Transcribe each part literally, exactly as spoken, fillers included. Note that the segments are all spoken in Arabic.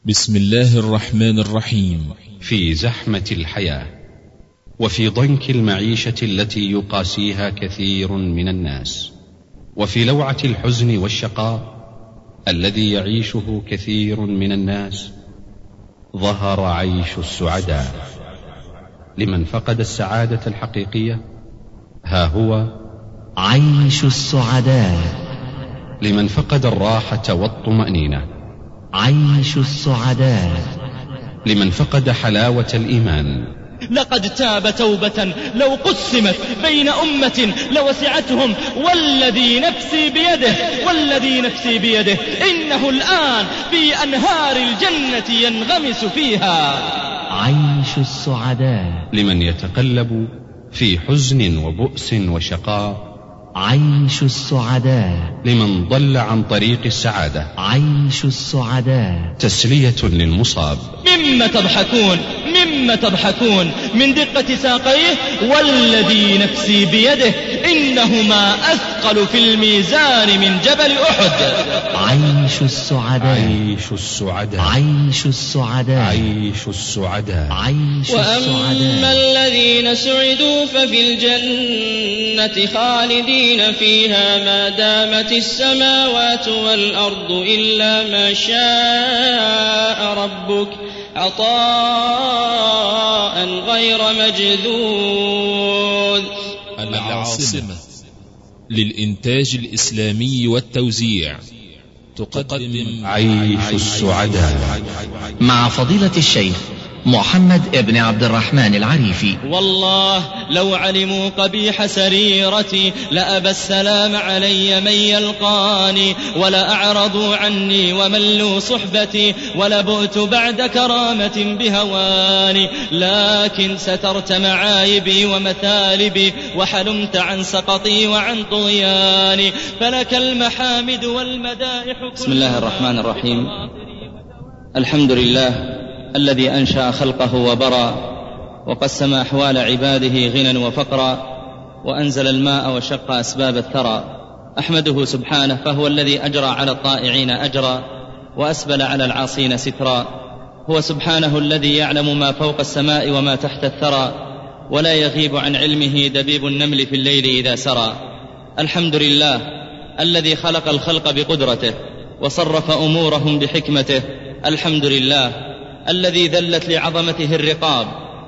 بسم الله الرحمن الرحيم. في زحمة الحياة وفي ضنك المعيشة التي يقاسيها كثير من الناس، وفي لوعة الحزن والشقاء الذي يعيشه كثير من الناس، ظهر عيش السعداء. لمن فقد السعادة الحقيقية ها هو عيش السعداء. لمن فقد الراحة والطمأنينة عيش السعداء. لمن فقد حلاوة الإيمان لقد تاب توبة لو قسمت بين أمة لوسعتهم، والذي نفسي بيده والذي نفسي بيده إنه الآن في أنهار الجنة ينغمس فيها. عيش السعداء. لمن يتقلب في حزن وبؤس وشقاء عيش السعداء. لمن ضل عن طريق السعادة عيش السعداء. تسلية للمصاب. مما تضحكون مما تضحكون من دقة ساقيه، والذي نفسي بيده إنهما أثقل في الميزان من جبل أحد. عيش السعداء. عيش السعداء. عيش السعداء. عيش السعداء. عيش السعداء. وأما الذين سعدوا ففي الجنة خالدين فيها ما دامت السماوات والأرض إلا ما شاء ربك عطاء غير مجذوذ. العاصمة للإنتاج الإسلامي والتوزيع تقدم عيش السعداء مع فضيلة الشيخ محمد ابن عبد الرحمن العريفي. والله لو علموا قبيح سريرتي لأبى السلام علي من يلقاني، ولا أعرضوا عني وملوا صحبتي، ولبؤت بعد كرامة بهواني. لكن سترت معايبي ومثالبي، وحلمت عن سقطي وعن طغياني، فلك المحامد والمدائح. بسم الله الرحمن الرحيم. الحمد لله الذي أنشأ خلقه وبرى، وقسم أحوال عباده غنى وفقرا، وأنزل الماء وشق أسباب الثرى. أحمده سبحانه، فهو الذي أجرى على الطائعين أجرا، وأسبل على العاصين سترا. هو سبحانه الذي يعلم ما فوق السماء وما تحت الثرى، ولا يغيب عن علمه دبيب النمل في الليل إذا سرى. الحمد لله الذي خلق الخلق بقدرته وصرف أمورهم بحكمته. الحمد لله الذي ذلت لعظمته الرقاب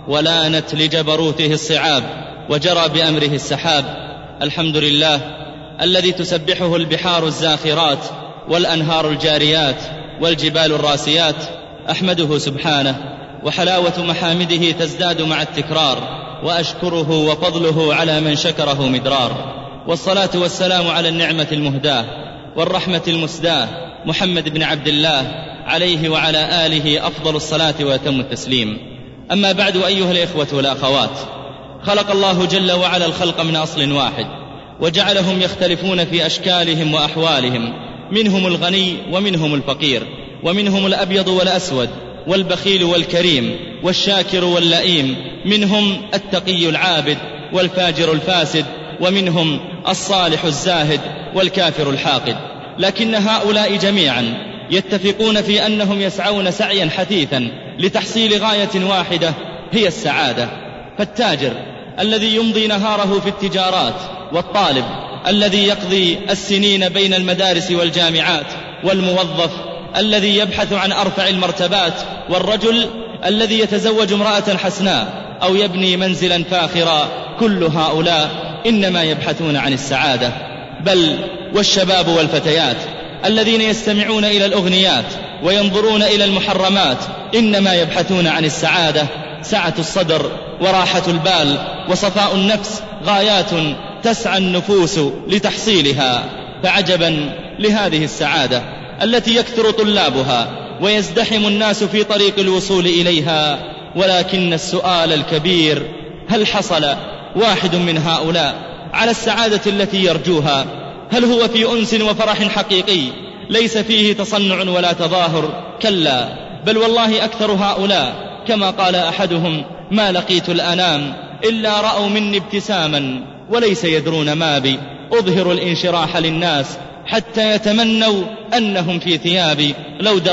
ولانت لجبروته الصعاب، وجرى بأمره السحاب. الحمد لله الذي تسبحه البحار الزاخرات والأنهار الجاريات والجبال الراسيات. أحمده سبحانه، وحلاوة محامده تزداد مع التكرار، وأشكره وفضله على من شكره مدرار. والصلاة والسلام على النعمة المهداة والرحمة المسداة محمد بن عبد الله، عليه وعلى آله أفضل الصلاة وأتم التسليم. أما بعد، أيها الإخوة والأخوات، خلق الله جل وعلا الخلق من أصل واحد، وجعلهم يختلفون في أشكالهم وأحوالهم، منهم الغني ومنهم الفقير، ومنهم الأبيض والأسود، والبخيل والكريم، والشاكر واللئيم، منهم التقي العابد والفاجر الفاسد، ومنهم الصالح الزاهد والكافر الحاقد. لكن هؤلاء جميعا يتفقون في أنهم يسعون سعيا حثيثا لتحصيل غاية واحدة، هي السعادة. فالتاجر الذي يمضي نهاره في التجارات، والطالب الذي يقضي السنين بين المدارس والجامعات، والموظف الذي يبحث عن أرفع المرتبات، والرجل الذي يتزوج امرأة حسناء أو يبني منزلا فاخرا، كل هؤلاء إنما يبحثون عن السعادة. بل والشباب والفتيات الذين يستمعون إلى الأغنيات وينظرون إلى المحرمات إنما يبحثون عن السعادة. سعة الصدر وراحة البال وصفاء النفس غايات تسعى النفوس لتحصيلها. فعجبا لهذه السعادة التي يكثر طلابها ويزدحم الناس في طريق الوصول إليها. ولكن السؤال الكبير، هل حصل واحد من هؤلاء على السعادة التي يرجوها؟ هل هو في أنس وفرح حقيقي ليس فيه تصنع ولا تظاهر؟ كلا، بل والله أكثر هؤلاء كما قال أحدهم: ما لقيت الأنام إلا رأوا مني ابتساما وليس يدرون ما بي، أظهر الانشراح للناس حتى يتمنوا أنهم في ثيابي، لو دروا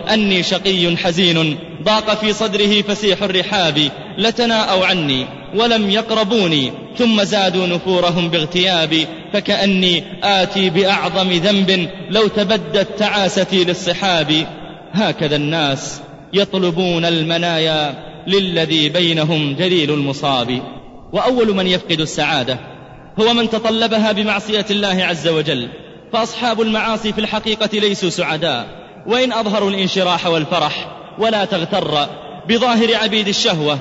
أني شقي حزين ضاق في صدره فسيح الرحاب لتناءوا عني ولم يقربوني ثم زادوا نفورهم باغتيابي فكأني آتي بأعظم ذنب لو تبدت تعاستي للصحاب هكذا الناس يطلبون المنايا للذي بينهم جليل المصاب. وأول من يفقد السعادة هو من تطلبها بمعصية الله عز وجل، فأصحاب المعاصي في الحقيقة ليسوا سعداء وإن أظهروا الانشراح والفرح. ولا تغتر بظاهر عبيد الشهوة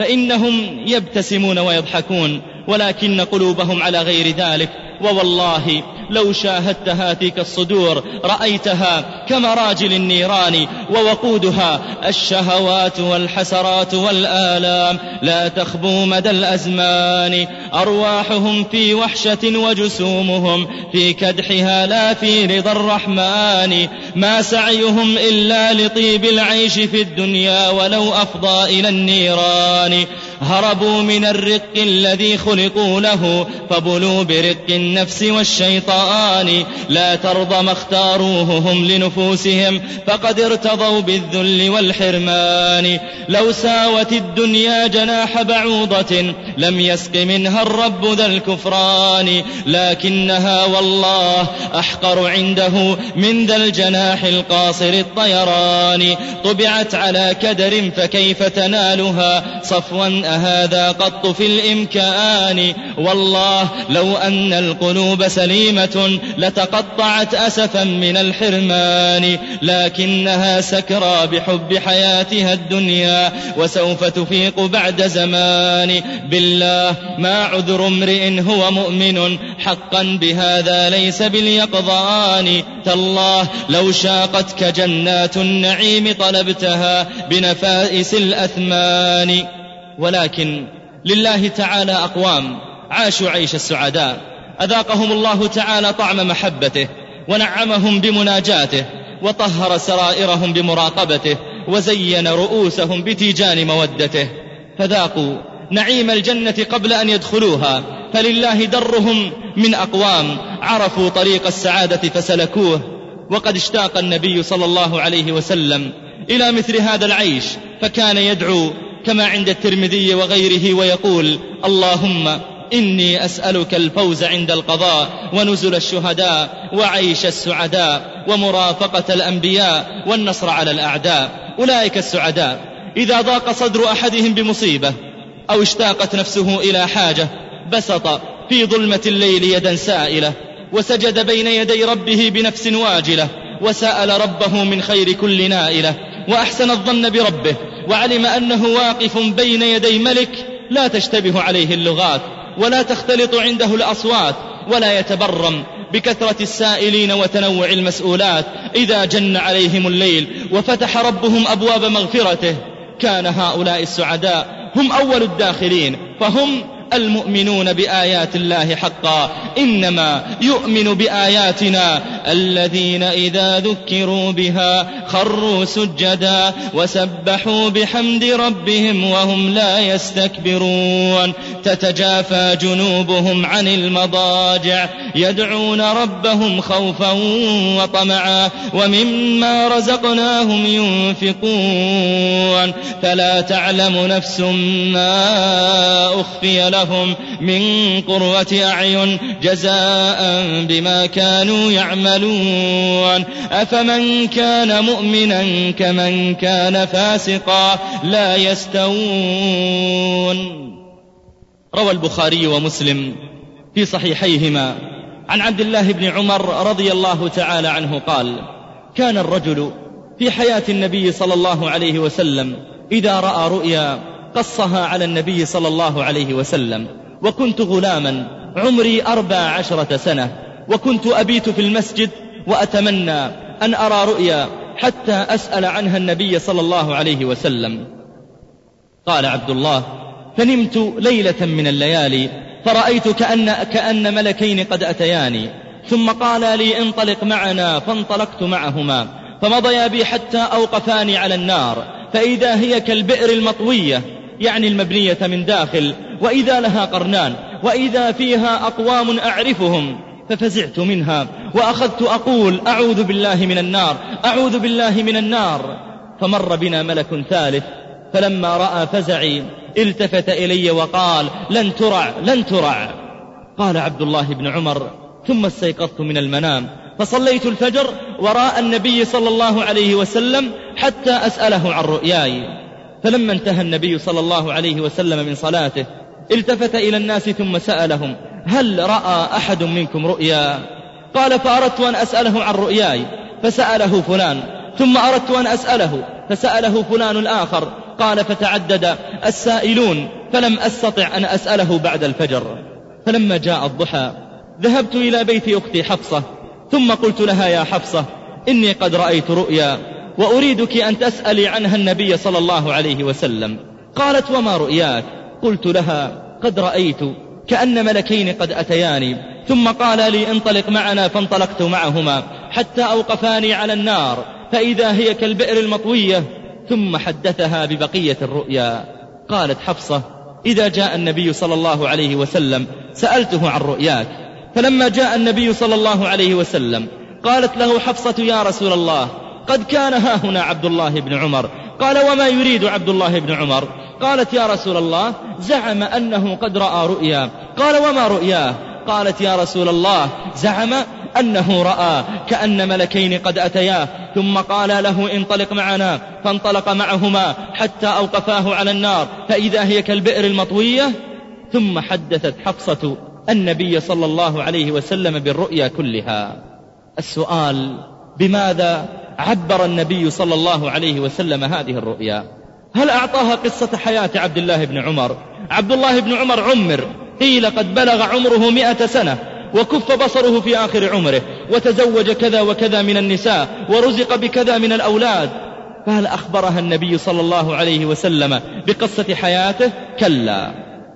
فإنهم يبتسمون ويضحكون ولكن قلوبهم على غير ذلك. ووالله لو شاهدت هاتيك الصدور رأيتها كمراجل النيران ووقودها الشهوات والحسرات والآلام لا تخبو مدى الأزمان. أرواحهم في وحشة وجسومهم في كدحها لا في رضا الرحمن. ما سعيهم إلا لطيب العيش في الدنيا ولو أفضى إلى النيران. هربوا من الرق الذي خلقوا له فبلوا برق النفس والشيطان. لا ترضى ما اختاروه هم لنفوسهم فقد ارتضوا بالذل والحرمان. لو ساوت الدنيا جناح بعوضة لم يسق منها الرب ذا الكفران. لكنها والله أحقر عنده من ذا الجناح القاصر الطيران. طبعت على كدر فكيف تنالها صفوا أهذا قط في الإمكان. والله لو أن القلوب سليمة لتقطعت أسفا من الحرمان. لكنها سكرى بحب حياتها الدنيا وسوف تفيق بعد زمان. بالله ما عذر امرئ هو مؤمن حقا بهذا ليس باليقظان. تالله لو شاقتك جنات النعيم طلبتها بنفائس الأثمان. ولكن لله تعالى أقوام عاشوا عيش السعداء أذاقهم الله تعالى طعم محبته ونعمهم بمناجاته وطهر سرائرهم بمراقبته وزين رؤوسهم بتيجان مودته. فذاقوا نعيم الجنة قبل أن يدخلوها. فلله درهم من أقوام عرفوا طريق السعادة فسلكوه. وقد اشتاق النبي صلى الله عليه وسلم إلى مثل هذا العيش فكان يدعو كما عند الترمذي وغيره ويقول اللهم إني أسألك الفوز عند القضاء ونزل الشهداء وعيش السعداء ومرافقة الأنبياء والنصر على الأعداء. أولئك السعداء إذا ضاق صدر أحدهم بمصيبة أو اشتاقت نفسه إلى حاجة بسط في ظلمة الليل يدا سائلة وسجد بين يدي ربه بنفس واجلة وسأل ربه من خير كل نائلة وأحسن الظن بربه وعلم أنه واقف بين يدي ملك لا تشتبه عليه اللغات ولا تختلط عنده الأصوات ولا يتبرم بكثرة السائلين وتنوع المسؤولات. إذا جن عليهم الليل وفتح ربهم أبواب مغفرته كان هؤلاء السعداء هم أول الداخلين. فهم المؤمنون بآيات الله حقا. إنما يؤمن بآياتنا الذين إذا ذكروا بها خروا سجدا وسبحوا بحمد ربهم وهم لا يستكبرون. تتجافى جنوبهم عن المضاجع يدعون ربهم خوفا وطمعا ومما رزقناهم ينفقون. فلا تعلم نفس ما أخفي لهم من قرة أعين جزاء بما كانوا يعملون. أفمن كان مؤمنا كمن كان فاسقا لا يستوون. روى البخاري ومسلم في صحيحيهما عن عبد الله بن عمر رضي الله تعالى عنه قال كان الرجل في حياة النبي صلى الله عليه وسلم إذا رأى رؤيا قصها على النبي صلى الله عليه وسلم. وكنت غلاما عمري أربع عشرة سنة وكنت أبيت في المسجد وأتمنى أن أرى رؤيا حتى أسأل عنها النبي صلى الله عليه وسلم. قال عبد الله فنمت ليلة من الليالي فرأيت كأن, كأن ملكين قد أتياني ثم قال لي انطلق معنا فانطلقت معهما فمضيا بي حتى أوقفاني على النار فإذا هي كالبئر المطوية يعني المبنية من داخل وإذا لها قرنان وإذا فيها أقوام أعرفهم ففزعت منها وأخذت أقول أعوذ بالله من النار أعوذ بالله من النار. فمر بنا ملك ثالث فلما رأى فزعي التفت إلي وقال لن ترع لن ترع. قال عبد الله بن عمر ثم استيقظت من المنام فصليت الفجر وراء النبي صلى الله عليه وسلم حتى أسأله عن رؤياي. فلما انتهى النبي صلى الله عليه وسلم من صلاته التفت إلى الناس ثم سألهم هل رأى أحد منكم رؤيا؟ قال فأردت أن أسأله عن رؤياي فسأله فلان، ثم أردت أن أسأله فسأله فلان الآخر. قال فتعدد السائلون فلم أستطع أن أسأله بعد الفجر. فلما جاء الضحى ذهبت إلى بيت أختي حفصة ثم قلت لها يا حفصة إني قد رأيت رؤيا وأريدك أن تسألي عنها النبي صلى الله عليه وسلم. قالت وما رؤياك؟ قلت لها قد رأيت كأن ملكين قد أتياني ثم قال لي انطلق معنا، فانطلقت معهما حتى أوقفاني على النار فإذا هي كالبئر المطوية، ثم حدثها ببقية الرؤيا. قالت حفصة إذا جاء النبي صلى الله عليه وسلم سألته عن رؤياك. فلما جاء النبي صلى الله عليه وسلم قالت له حفصة يا رسول الله قد كان ها هنا عبد الله بن عمر. قال وما يريد عبد الله بن عمر؟ قالت يا رسول الله زعم أنه قد رأى رؤيا. قال وما رؤياه؟ قالت يا رسول الله زعم أنه رأى كأن ملكين قد أتياه ثم قال له انطلق معنا، فانطلق معهما حتى أوقفاه على النار فإذا هي كالبئر المطوية. ثم حدثت حفصة النبي صلى الله عليه وسلم بالرؤيا كلها. السؤال بماذا عبر النبي صلى الله عليه وسلم هذه الرؤيا؟ هل أعطاها قصة حياة عبد الله بن عمر؟ عبد الله بن عمر عمر، قيل قد بلغ عمره مئة سنة وكف بصره في آخر عمره وتزوج كذا وكذا من النساء ورزق بكذا من الأولاد، فهل أخبرها النبي صلى الله عليه وسلم بقصة حياته؟ كلا،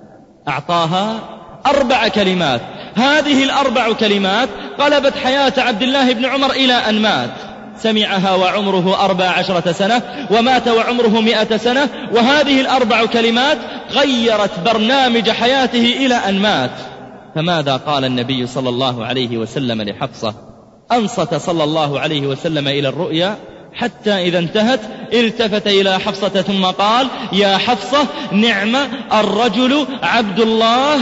أعطاها أربع كلمات. هذه الأربع كلمات قلبت حياة عبد الله بن عمر إلى أن مات. سمعها وعمره أربع عشرة سنة ومات وعمره مئة سنة، وهذه الأربع كلمات غيرت برنامج حياته إلى أن مات. فماذا قال النبي صلى الله عليه وسلم لحفصة؟ أنصت صلى الله عليه وسلم إلى الرؤيا حتى إذا انتهت التفت إلى حفصة ثم قال يا حفصة نعم الرجل عبد الله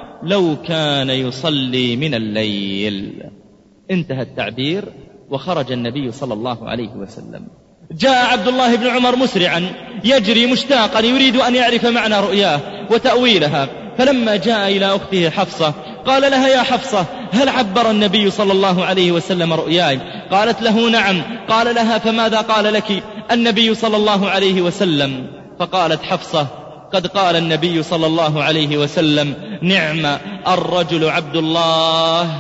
لو كان يصلي من الليل. انتهى التعبير وخرج النبي صلى الله عليه وسلم. جاء عبد الله بن عمر مسرعا يجري مشتاقا يريد أن يعرف معنى رؤياه وتأويلها. فلما جاء إلى أخته حفصة قال لها يا حفصة هل عبر النبي صلى الله عليه وسلم رؤياي؟ قالت له نعم. قال لها فماذا قال لك النبي صلى الله عليه وسلم؟ فقالت حفصة قد قال النبي صلى الله عليه وسلم نعم الرجل عبد الله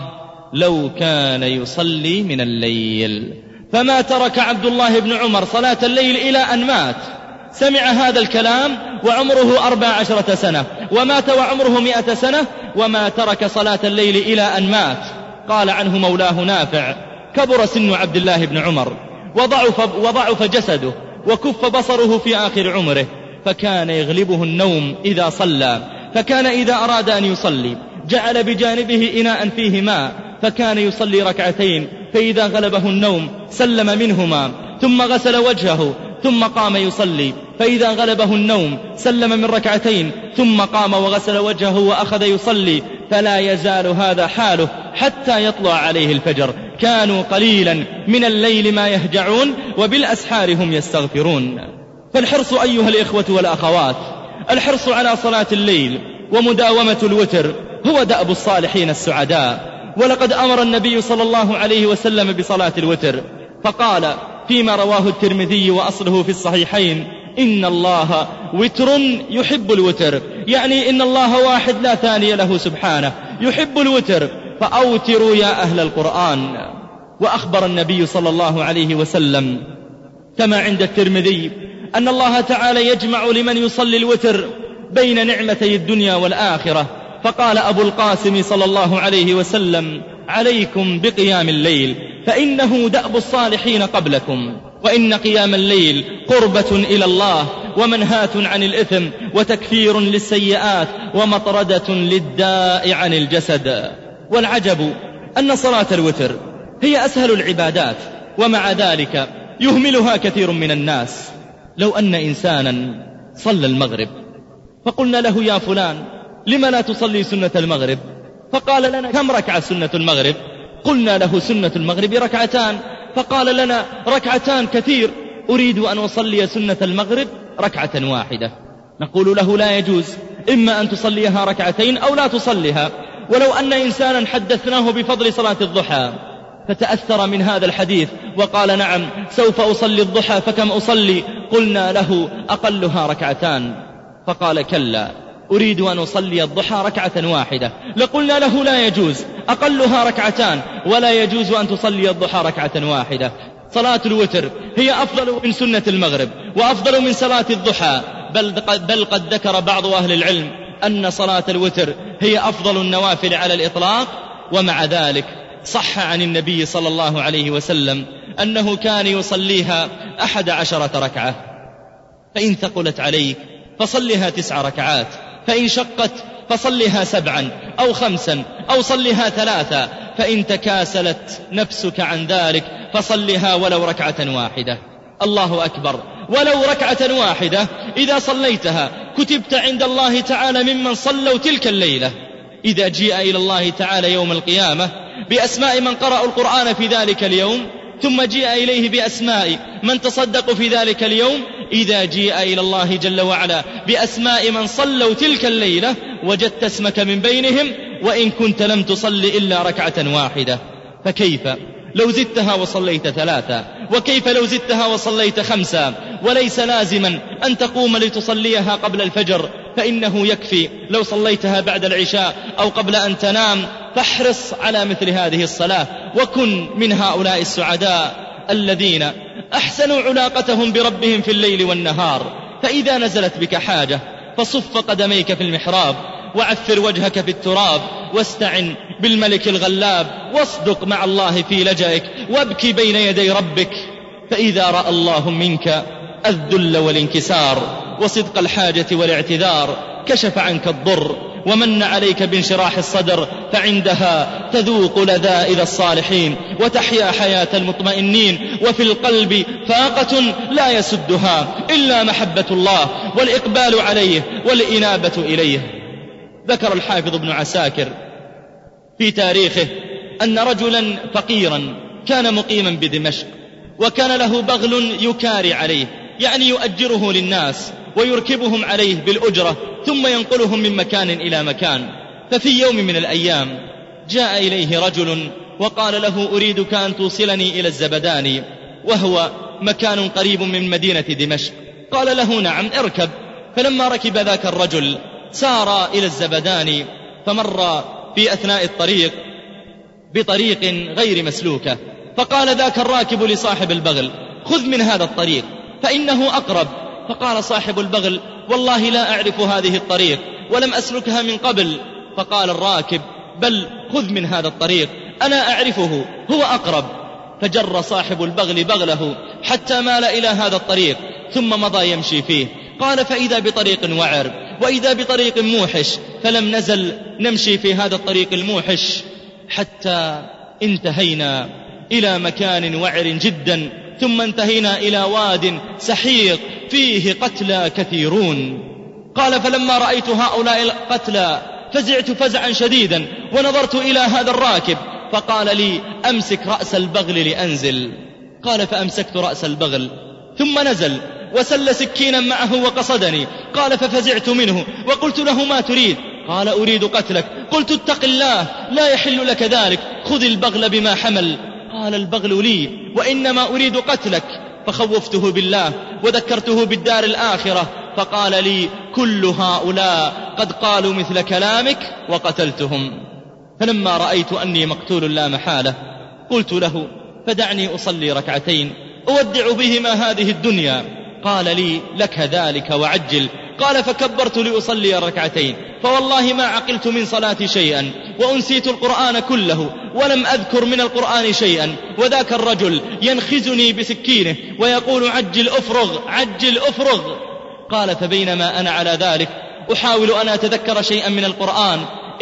لو كان يصلي من الليل. فما ترك عبد الله بن عمر صلاة الليل إلى أن مات. سمع هذا الكلام وعمره أربع عشرة سنة ومات وعمره مئة سنة وما ترك صلاة الليل إلى أن مات. قال عنه مولاه نافع كبر سن عبد الله بن عمر وضعف, وضعف جسده وكف بصره في آخر عمره، فكان يغلبه النوم إذا صلى، فكان إذا أراد أن يصلي جعل بجانبه إناء فيه ماء فكان يصلي ركعتين، فإذا غلبه النوم سلم منهما ثم غسل وجهه ثم قام يصلي، فإذا غلبه النوم سلم من ركعتين ثم قام وغسل وجهه وأخذ يصلي، فلا يزال هذا حاله حتى يطلع عليه الفجر. كانوا قليلا من الليل ما يهجعون وبالأسحار هم يستغفرون. فالحرص أيها الإخوة والأخوات، الحرص على صلاة الليل ومداومة الوتر هو دأب الصالحين السعداء. ولقد أمر النبي صلى الله عليه وسلم بصلاة الوتر فقال فيما رواه الترمذي وأصله في الصحيحين إن الله وتر يحب الوتر، يعني إن الله واحد لا ثاني له سبحانه يحب الوتر، فأوتروا يا أهل القرآن. وأخبر النبي صلى الله عليه وسلم كما عند الترمذي أن الله تعالى يجمع لمن يصلي الوتر بين نعمتي الدنيا والآخرة. فقال أبو القاسم صلى الله عليه وسلم عليكم بقيام الليل فإنه دأب الصالحين قبلكم، وإن قيام الليل قربة إلى الله ومنهاة عن الإثم وتكفير للسيئات ومطردة للداء عن الجسد. والعجب أن صلاة الوتر هي أسهل العبادات، ومع ذلك يهملها كثير من الناس. لو أن إنسانا صلى المغرب فقلنا له يا فلان لم لا تصلي سنة المغرب؟ فقال لنا كم ركعة سنة المغرب؟ قلنا له سنة المغرب ركعتان. فقال لنا ركعتان كثير، أريد أن أصلي سنة المغرب ركعة واحدة. نقول له لا يجوز، إما أن تصليها ركعتين أو لا تصليها. ولو أن إنسانا حدثناه بفضل صلاة الضحى فتأثر من هذا الحديث وقال نعم سوف أصلي الضحى فكم أصلي؟ قلنا له أقلها ركعتان. فقال كلا، أريد أن أصلي الضحى ركعة واحدة. لقلنا له لا يجوز، أقلها ركعتان، ولا يجوز أن تصلي الضحى ركعة واحدة. صلاة الوتر هي أفضل من سنة المغرب وأفضل من صلاة الضحى، بل, بل قد ذكر بعض أهل العلم أن صلاة الوتر هي أفضل النوافل على الإطلاق. ومع ذلك صح عن النبي صلى الله عليه وسلم أنه كان يصليها أحد عشرة ركعة. فإن ثقلت عليك فصلها تسع ركعات، فإن شقت فصلها سبعا أو خمسا أو صلها ثلاثا، فإن تكاسلت نفسك عن ذلك فصلها ولو ركعة واحدة. الله أكبر، ولو ركعة واحدة إذا صليتها كتبت عند الله تعالى ممن صلوا تلك الليلة. إذا جيء إلى الله تعالى يوم القيامة بأسماء من قرأوا القرآن في ذلك اليوم، ثم جيء إليه بأسماء من تصدقوا في ذلك اليوم، إذا جيء إلى الله جل وعلا بأسماء من صلوا تلك الليلة وجدت اسمك من بينهم، وإن كنت لم تصل إلا ركعة واحدة. فكيف لو زدتها وصليت ثلاثة؟ وكيف لو زدتها وصليت خمسة؟ وليس لازما أن تقوم لتصليها قبل الفجر، فإنه يكفي لو صليتها بعد العشاء أو قبل أن تنام. فاحرص على مثل هذه الصلاة، وكن من هؤلاء السعداء الذين أحسنوا علاقتهم بربهم في الليل والنهار. فإذا نزلت بك حاجة فصف قدميك في المحراب، وعثر وجهك في التراب، واستعن بالملك الغلاب، واصدق مع الله في لجأك، وابكي بين يدي ربك. فإذا رأى الله منك الذل والانكسار وصدق الحاجة والاعتذار كشف عنك الضر ومن عليك بانشراح الصدر، فعندها تذوق لذائذ الصالحين وتحيا حياة المطمئنين. وفي القلب فاقة لا يسدها إلا محبة الله والإقبال عليه والإنابة إليه. ذكر الحافظ ابن عساكر في تاريخه أن رجلا فقيرا كان مقيما بدمشق، وكان له بغل يكاري عليه، يعني يؤجره للناس ويركبهم عليه بالأجرة ثم ينقلهم من مكان إلى مكان. ففي يوم من الأيام جاء إليه رجل وقال له أريدك أن توصلني إلى الزبداني، وهو مكان قريب من مدينة دمشق. قال له نعم اركب. فلما ركب ذاك الرجل سار إلى الزبداني، فمر في أثناء الطريق بطريق غير مسلوكة، فقال ذاك الراكب لصاحب البغل خذ من هذا الطريق فإنه أقرب. فقال صاحب البغل والله لا أعرف هذه الطريق ولم أسلكها من قبل. فقال الراكب بل خذ من هذا الطريق أنا أعرفه هو أقرب. فجر صاحب البغل بغله حتى مال إلى هذا الطريق ثم مضى يمشي فيه. قال فإذا بطريق وعر وإذا بطريق موحش، فلم نزل نمشي في هذا الطريق الموحش حتى انتهينا إلى مكان وعر جدا، ثم انتهينا إلى واد سحيق فيه قتلى كثيرون. قال فلما رأيت هؤلاء القتلى فزعت فزعا شديدا ونظرت إلى هذا الراكب، فقال لي أمسك رأس البغل لأنزل. قال فأمسكت رأس البغل ثم نزل وسل سكينا معه وقصدني. قال ففزعت منه وقلت له ما تريد؟ قال أريد قتلك. قلت اتق الله لا يحل لك ذلك، خذ البغل بما حمل. قال البغل لي وإنما أريد قتلك. فخوفته بالله وذكرته بالدار الآخرة، فقال لي كل هؤلاء قد قالوا مثل كلامك وقتلتهم. فلما رأيت أني مقتول لا محالة قلت له فدعني أصلي ركعتين أودع بهما هذه الدنيا. قال لي لك ذلك وعجل. قال فكبرت لأصلي ركعتين، فوالله ما عقلت من صلاتي شيئا، وأنسيت القرآن كله ولم أذكر من القرآن شيئا، وذاك الرجل ينخزني بسكينه ويقول عجل أفرغ عجل أفرغ. قال فبينما أنا على ذلك أحاول أن أتذكر شيئا من القرآن إذ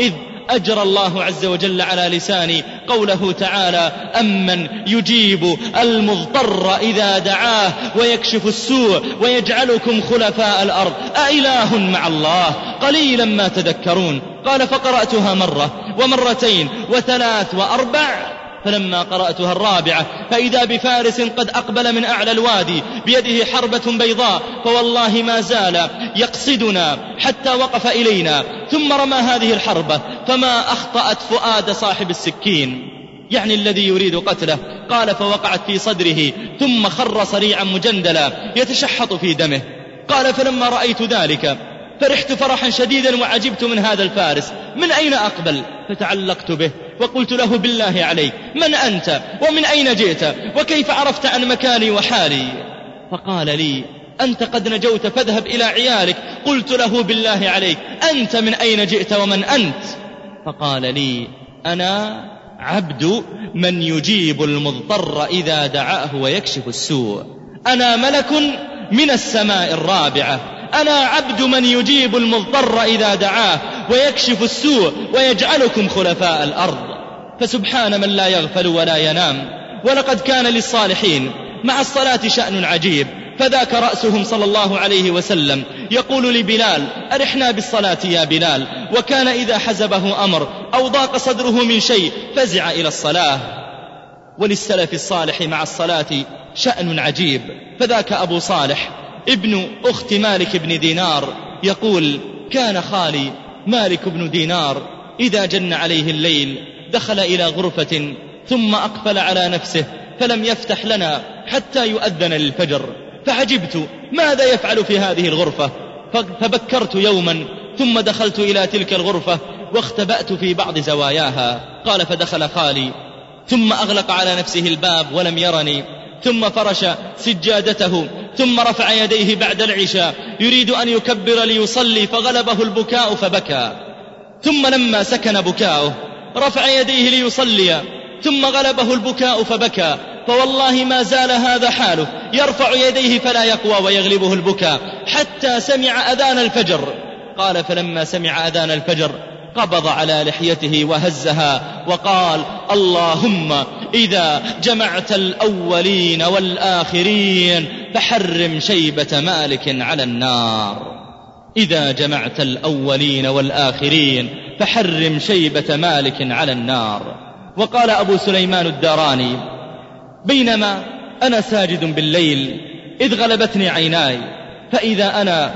أجرى الله عز وجل على لساني قوله تعالى: أمن يجيب المضطر إذا دعاه ويكشف السوء ويجعلكم خلفاء الأرض أإله مع الله قليلا ما تذكرون. قال: فقرأتها مرة ومرتين وثلاث وأربع، فلما قرأتها الرابعة فإذا بفارس قد أقبل من أعلى الوادي بيده حربة بيضاء، فوالله ما زال يقصدنا حتى وقف إلينا ثم رمى هذه الحربة فما أخطأت فؤاد صاحب السكين، يعني الذي يريد قتله. قال: فوقعت في صدره ثم خر صريعا مجندلا يتشحط في دمه. قال: فلما رأيت ذلك فرحت فرحا شديدا وعجبت من هذا الفارس، من أين أقبل؟ فتعلقت به وقلت له: بالله عليك من أنت ومن أين جئت وكيف عرفت عن مكاني وحالي؟ فقال لي: أنت قد نجوت فاذهب إلى عيالك. قلت له: بالله عليك أنت من أين جئت ومن أنت؟ فقال لي: أنا عبد من يجيب المضطر إذا دعاه ويكشف السوء، أنا ملك من السماء الرابعة، أنا عبد من يجيب المضطر إذا دعاه ويكشف السوء ويجعلكم خلفاء الأرض. فسبحان من لا يغفل ولا ينام. ولقد كان للصالحين مع الصلاة شأن عجيب، فذاك رأسهم صلى الله عليه وسلم يقول لبلال: أرحنا بالصلاة يا بلال. وكان إذا حزبه أمر أو ضاق صدره من شيء فزع إلى الصلاة. وللسلف الصالح مع الصلاة شأن عجيب، فذاك أبو صالح ابن أخت مالك بن دينار يقول: كان خالي مالك بن دينار إذا جن عليه الليل دخل إلى غرفة ثم أقفل على نفسه فلم يفتح لنا حتى يؤذن للفجر، فعجبت ماذا يفعل في هذه الغرفة، فبكرت يوما ثم دخلت إلى تلك الغرفة واختبأت في بعض زواياها. قال: فدخل خالي ثم أغلق على نفسه الباب ولم يرني، ثم فرش سجادته ثم رفع يديه بعد العشاء يريد أن يكبر ليصلي فغلبه البكاء فبكى، ثم لما سكن بكاؤه رفع يديه ليصلي ثم غلبه البكاء فبكى، فوالله ما زال هذا حاله، يرفع يديه فلا يقوى ويغلبه البكاء حتى سمع أذان الفجر. قال: فلما سمع أذان الفجر قبض على لحيته وهزها وقال: اللهم إذا جمعت الأولين والآخرين فحرم شيبة مالك على النار. إذا جمعت الأولين والآخرين فحرم شيبة مالك على النار. وقال أبو سليمان الداراني: بينما أنا ساجد بالليل إذ غلبتني عيناي، فإذا أنا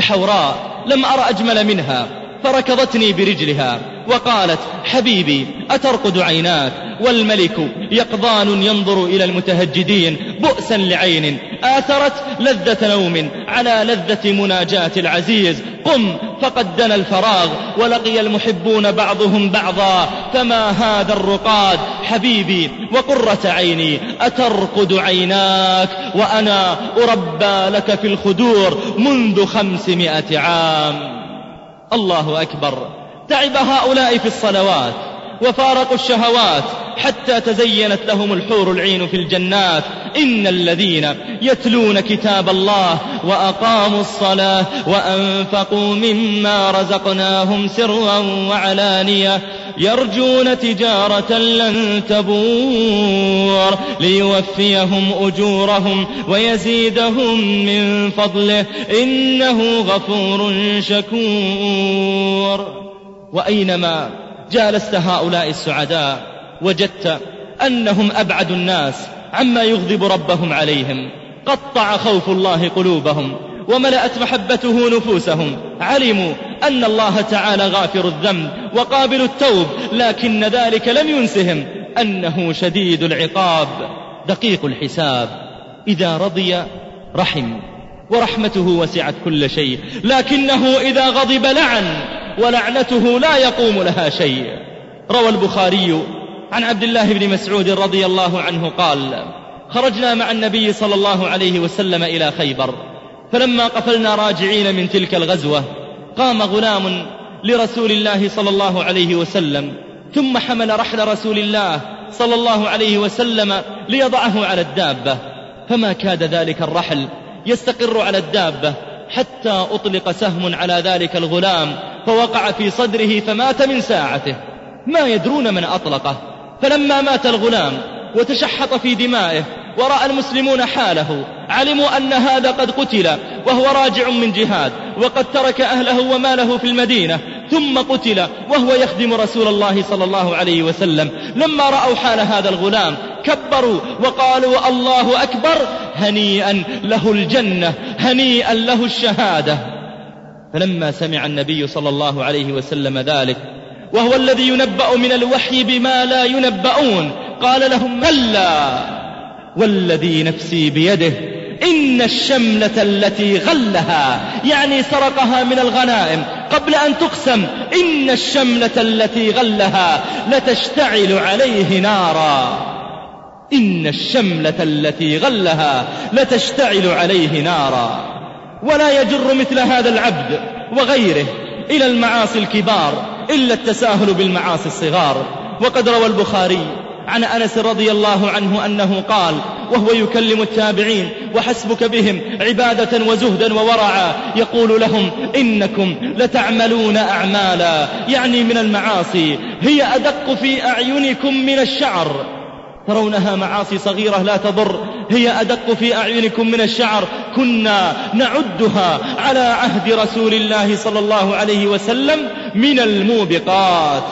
بحوراء لم أرى أجمل منها، فركضتني برجلها وقالت: حبيبي أترقد عيناك والملك يقظان ينظر إلى المتهجدين بؤسا لعين آثرت لذة نوم على لذة مناجاة العزيز. قم فقد دنا الفراغ ولقي المحبون بعضهم بعضا، فما هذا الرقاد حبيبي وقرة عيني، أترقد عيناك وأنا أربى لك في الخدور منذ خمسمائة عام. الله أكبر. تعب هؤلاء في الصلوات وفارقوا الشهوات حتى تزينت لهم الحور العين في الجنات. إن الذين يتلون كتاب الله وأقاموا الصلاة وأنفقوا مما رزقناهم سرا وعلانية يرجون تجارة لن تبور ليوفيهم أجورهم ويزيدهم من فضله إنه غفور شكور. وأينما جالست هؤلاء السعداء وجدت أنهم أبعد الناس عما يغضب ربهم عليهم، قطع خوف الله قلوبهم وملأت محبته نفوسهم، علموا أن الله تعالى غافر الذنب وقابل التوب، لكن ذلك لم ينسهم أنه شديد العقاب دقيق الحساب. إذا رضي رحم ورحمته وسعت كل شيء، لكنه إذا غضب لعن ولعنته لا يقوم لها شيء. روى البخاري عن عبد الله بن مسعود رضي الله عنه قال: خرجنا مع النبي صلى الله عليه وسلم إلى خيبر، فلما قفلنا راجعين من تلك الغزوة قام غلام لرسول الله صلى الله عليه وسلم ثم حمل رحل رسول الله صلى الله عليه وسلم ليضعه على الدابة، فما كاد ذلك الرحل يستقر على الدابة حتى أطلق سهم على ذلك الغلام فوقع في صدره فمات من ساعته، ما يدرون من أطلقه. فلما مات الغلام وتشحط في دمائه ورأى المسلمون حاله علموا أن هذا قد قتل وهو راجع من جهاد، وقد ترك أهله وماله في المدينة، ثم قتل وهو يخدم رسول الله صلى الله عليه وسلم. لما رأوا حال هذا الغلام كبروا وقالوا الله أكبر، هنيئا له الجنة، هنيئا له الشهادة. فلما سمع النبي صلى الله عليه وسلم ذلك، وهو الذي ينبأ من الوحي بما لا ينبؤون، قال لهم كلا والذي نفسي بيده إن الشملة التي غلها، يعني سرقها من الغنائم قبل أن تقسم، إن الشملة التي غلها لتشتعل عليه نارا، إن الشملة التي غلها لتشتعل عليه نارا. ولا يجر مثل هذا العبد وغيره إلى المعاصي الكبار إلا التساهل بالمعاصي الصغار. وقد روى البخاري عن أنس رضي الله عنه أنه قال وهو يكلم التابعين: وحسبك بهم عبادة وزهدا وورعا، يقول لهم: إنكم لتعملون أعمالا، يعني من المعاصي، هي أدق في أعينكم من الشعر. ترونها معاصي صغيرة لا تضر، هي أدق في أعينكم من الشعر، كنا نعدها على عهد رسول الله صلى الله عليه وسلم من الموبقات،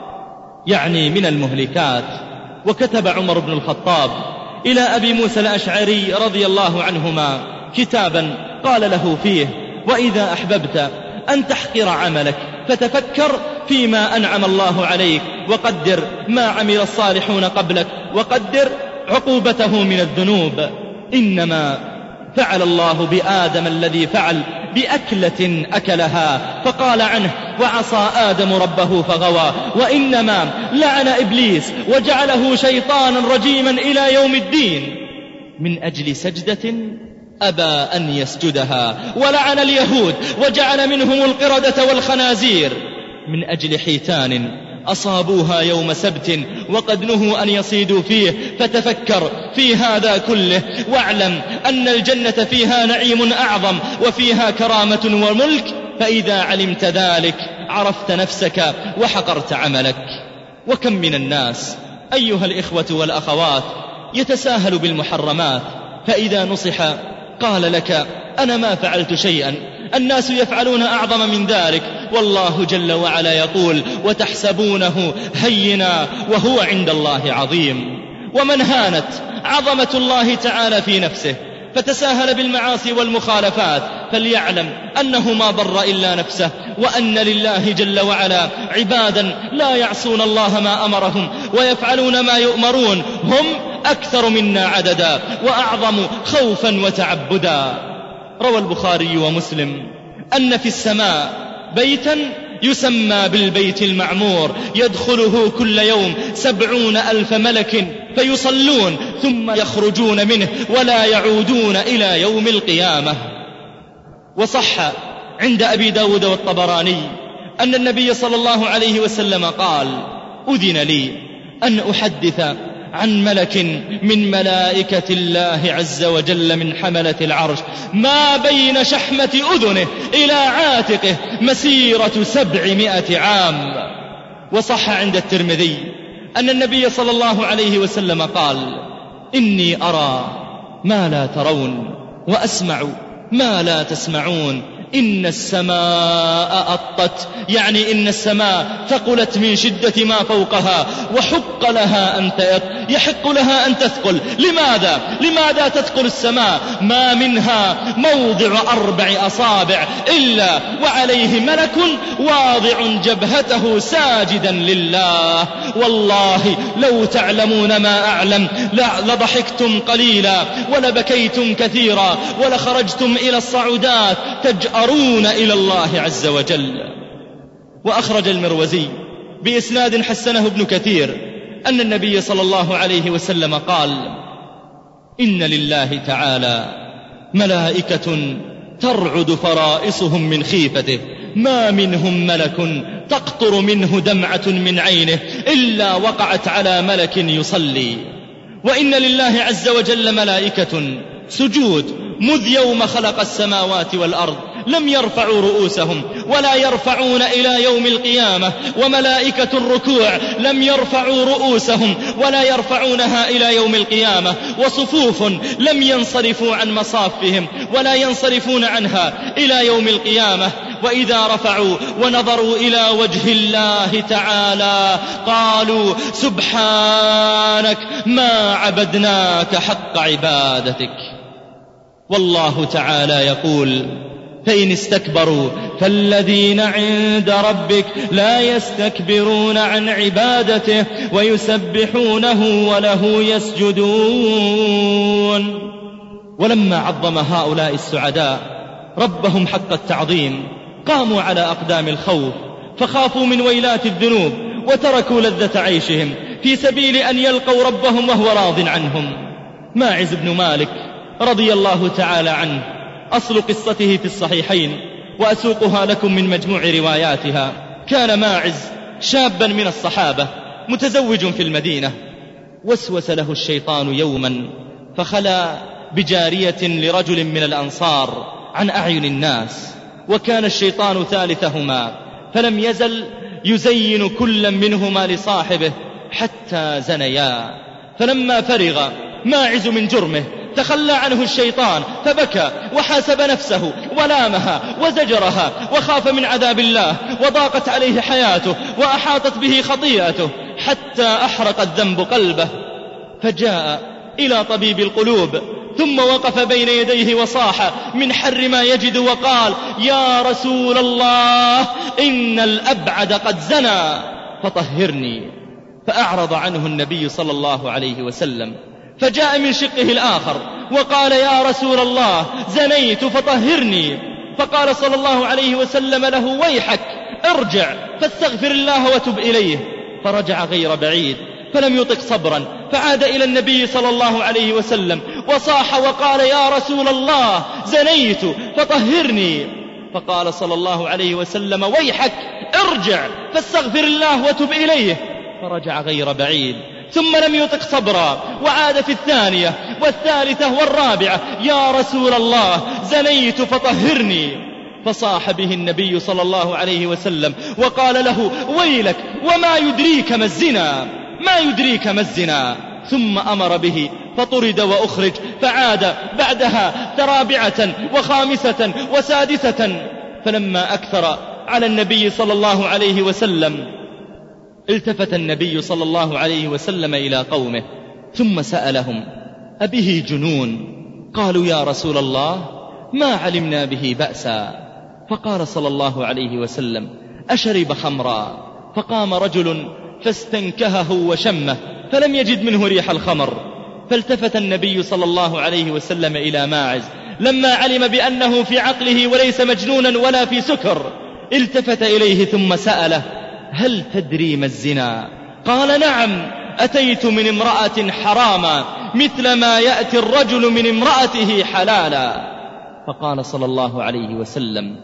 يعني من المهلكات. وكتب عمر بن الخطاب إلى أبي موسى الأشعري رضي الله عنهما كتابا قال له فيه: وإذا أحببت أن تحقر عملك فتفكر فيما أنعم الله عليك، وقدر ما عمل الصالحون قبلك، وقدر عقوبته من الذنوب. إنما فعل الله بآدم الذي فعل بأكلة أكلها فقال عنه: وعصى آدم ربه فغوى. وإنما لعن إبليس وجعله شيطانا رجيما إلى يوم الدين من أجل سجدة أبى أن يسجدها. ولعن اليهود وجعل منهم القردة والخنازير من أجل حيتان أصابوها يوم سبت وقد نهوا أن يصيدوا فيه. فتفكر في هذا كله واعلم أن الجنة فيها نعيم أعظم وفيها كرامة وملك، فإذا علمت ذلك عرفت نفسك وحقرت عملك. وكم من الناس أيها الإخوة والأخوات يتساهل بالمحرمات، فإذا نصح قال لك: أنا ما فعلت شيئا، الناس يفعلون أعظم من ذلك. والله جل وعلا يقول: وتحسبونه هينا وهو عند الله عظيم. ومن هانت عظمة الله تعالى في نفسه فتساهل بالمعاصي والمخالفات فليعلم أنه ما ضر إلا نفسه، وأن لله جل وعلا عبادا لا يعصون الله ما أمرهم ويفعلون ما يؤمرون، هم أكثر منا عددا وأعظم خوفا وتعبدا. روى البخاري ومسلم أن في السماء بيتا يسمى بالبيت المعمور يدخله كل يوم سبعون ألف ملك فيصلون ثم يخرجون منه ولا يعودون إلى يوم القيامة. وصح عند أبي داود والطبراني أن النبي صلى الله عليه وسلم قال: أذن لي أن أحدث عن ملك من ملائكة الله عز وجل من حملة العرش ما بين شحمة أذنه إلى عاتقه مسيرة سبعمائة عام. وصح عند الترمذي أن النبي صلى الله عليه وسلم قال: إني أرى ما لا ترون وأسمع ما لا تسمعون، إن السماء أطت، يعني إن السماء ثقلت من شدة ما فوقها وحق لها أن تأط، يحق لها أن تثقل. لماذا؟ لماذا تثقل السماء؟ ما منها موضع أربع أصابع إلا وعليه ملك واضع جبهته ساجدا لله. والله لو تعلمون ما أعلم لضحكتم قليلا ولبكيتم كثيرا ولخرجتم إلى الصعودات تجأرون إلى الله عز وجل. وأخرج المروزي بإسناد حسنه ابن كثير أن النبي صلى الله عليه وسلم قال: إن لله تعالى ملائكة ترعد فرائصهم من خيفته، ما منهم ملك تقطر منه دمعة من عينه إلا وقعت على ملك يصلي. وإن لله عز وجل ملائكة سجود مذ يوم خلق السماوات والأرض لم يرفعوا رؤوسهم ولا يرفعون إلى يوم القيامة، وملائكة الركوع لم يرفعوا رؤوسهم ولا يرفعونها إلى يوم القيامة، وصفوف لم ينصرفوا عن مصافهم ولا ينصرفون عنها إلى يوم القيامة. وإذا رفعوا ونظروا إلى وجه الله تعالى قالوا سبحانك ما عبدناك حق عبادتك. والله تعالى يقول فإن استكبروا فالذين عند ربك لا يستكبرون عن عبادته ويسبحونه وله يسجدون. ولما عظم هؤلاء السعداء ربهم حق التعظيم قاموا على أقدام الخوف، فخافوا من ويلات الذنوب وتركوا لذة عيشهم في سبيل أن يلقوا ربهم وهو راض عنهم. ماعز بن مالك رضي الله تعالى عنه، أصل قصته في الصحيحين وأسوقها لكم من مجموع رواياتها. كان ماعز شابا من الصحابة متزوج في المدينة، وسوس له الشيطان يوما فخلى بجارية لرجل من الأنصار عن أعين الناس، وكان الشيطان ثالثهما، فلم يزل يزين كل منهما لصاحبه حتى زنيا. فلما فرغ ماعز من جرمه تخلى عنه الشيطان، فبكى وحاسب نفسه ولامها وزجرها وخاف من عذاب الله، وضاقت عليه حياته وأحاطت به خطيئته حتى أحرق الذنب قلبه، فجاء إلى طبيب القلوب ثم وقف بين يديه وصاح من حر ما يجد وقال يا رسول الله إن الأبعد قد زنى فطهرني. فأعرض عنه النبي صلى الله عليه وسلم، فجاء من شقه الآخر وقال يا رسول الله زنيت فطهرني. فقال صلى الله عليه وسلم له ويحك ارجع فاستغفر الله وتب إليه. فرجع غير بعيد فلم يطق صبرا، فعاد إلى النبي صلى الله عليه وسلم وصاح وقال يا رسول الله زنيت فطهرني. فقال صلى الله عليه وسلم ويحك ارجع فاستغفر الله وتب إليه. فرجع غير بعيد ثم لم يطق صبرا وعاد في الثانية والثالثة والرابعة يا رسول الله زنيت فطهرني. فصاح به النبي صلى الله عليه وسلم وقال له ويلك وما يدريك ما الزنا، ما يدريك ما الزنا. ثم أمر به فطرد وأخرج، فعاد بعدها رابعة وخامسة وسادسة. فلما أكثر على النبي صلى الله عليه وسلم التفت النبي صلى الله عليه وسلم إلى قومه ثم سألهم أبه جنون؟ قالوا يا رسول الله ما علمنا به بأسا. فقال صلى الله عليه وسلم أشرب خمرا؟ فقام رجل فاستنكهه وشمه فلم يجد منه ريح الخمر. فالتفت النبي صلى الله عليه وسلم إلى ماعز لما علم بأنه في عقله وليس مجنونا ولا في سكر، التفت إليه ثم سأله هل تدري ما الزنا؟ قال نعم، أتيت من امرأة حراما مثل ما يأتي الرجل من امرأته حلالا. فقال صلى الله عليه وسلم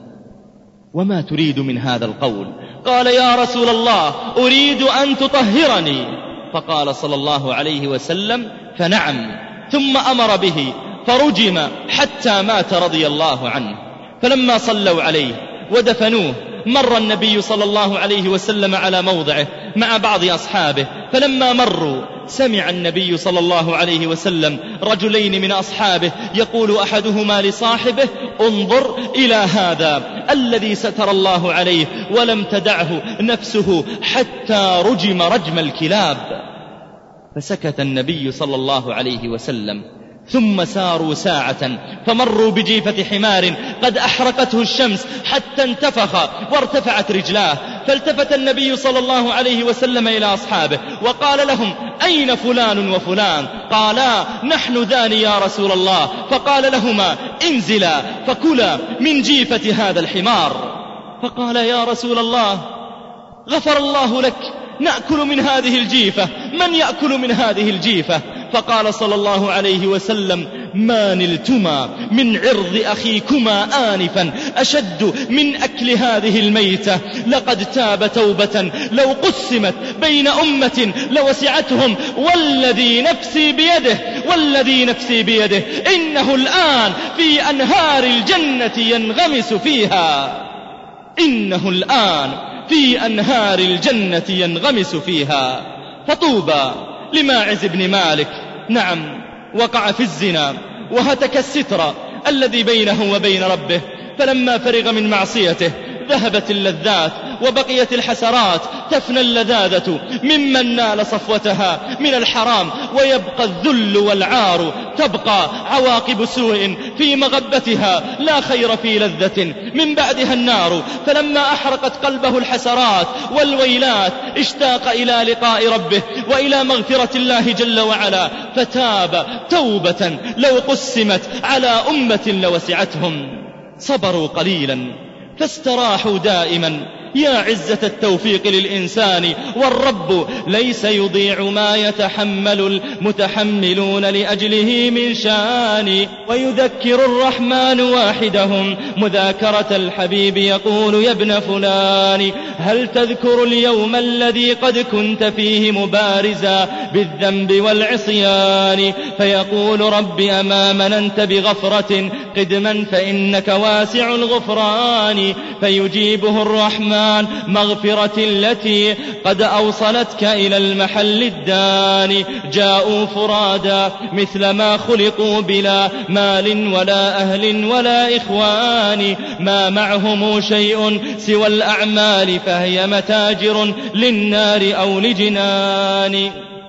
وما تريد من هذا القول؟ قال يا رسول الله أريد أن تطهرني. فقال صلى الله عليه وسلم فنعم، ثم أمر به فرجم حتى مات رضي الله عنه. فلما صلوا عليه ودفنوه مر النبي صلى الله عليه وسلم على موضعه مع بعض أصحابه، فلما مروا سمع النبي صلى الله عليه وسلم رجلين من أصحابه يقول أحدهما لصاحبه انظر إلى هذا الذي ستر الله عليه ولم تدعه نفسه حتى رجم رجم الكلاب. فسكت النبي صلى الله عليه وسلم، ثم ساروا ساعة فمروا بجيفة حمار قد أحرقته الشمس حتى انتفخ وارتفعت رجلاه. فالتفت النبي صلى الله عليه وسلم إلى أصحابه وقال لهم أين فلان وفلان؟ قالا نحن ذان يا رسول الله. فقال لهما انزلا فكلا من جيفة هذا الحمار. فقال يا رسول الله غفر الله لك، نأكل من هذه الجيفة، من يأكل من هذه الجيفة؟ فقال صلى الله عليه وسلم ما نلتما من عرض أخيكما آنفا أشد من أكل هذه الميتة، لقد تاب توبة لو قسمت بين أمة لوسعتهم والذي نفسي بيده والذي نفسي بيده إنه الآن في أنهار الجنة ينغمس فيها إنه الآن في أنهار الجنة ينغمس فيها. فطوبى لماعز بن مالك، نعم وقع في الزنا وهتك الستر الذي بينه وبين ربه، فلما فرغ من معصيته ذهبت اللذات وبقيت الحسرات، تفنى اللذاذة ممن نال صفوتها من الحرام، ويبقى الذل والعار، تبقى عواقب سوء في مغبتها، لا خير في لذة من بعدها النار. فلما أحرقت قلبه الحسرات والويلات اشتاق إلى لقاء ربه وإلى مغفرة الله جل وعلا، فتاب توبة لو قسمت على أمة لوسعتهم. صبروا قليلا فاستراحوا دائما، يا عزة التوفيق للإنسان، والرب ليس يضيع ما يتحمل المتحملون لأجله من شان. ويذكر الرحمن واحدهم مذاكرة الحبيب يقول يا ابن فلان، هل تذكر اليوم الذي قد كنت فيه مبارزا بالذنب والعصيان؟ فيقول رب أما مننت بغفرة قدما فإنك واسع الغفران. فيجيبه الرحمن مغفرة التي قد أوصلتك إلى المحل الداني. جاءوا فرادا مثل ما خلقوا بلا مال ولا أهل ولا إخوان، ما معهم شيء سوى الأعمال فهي متاجر للنار أو لجنان.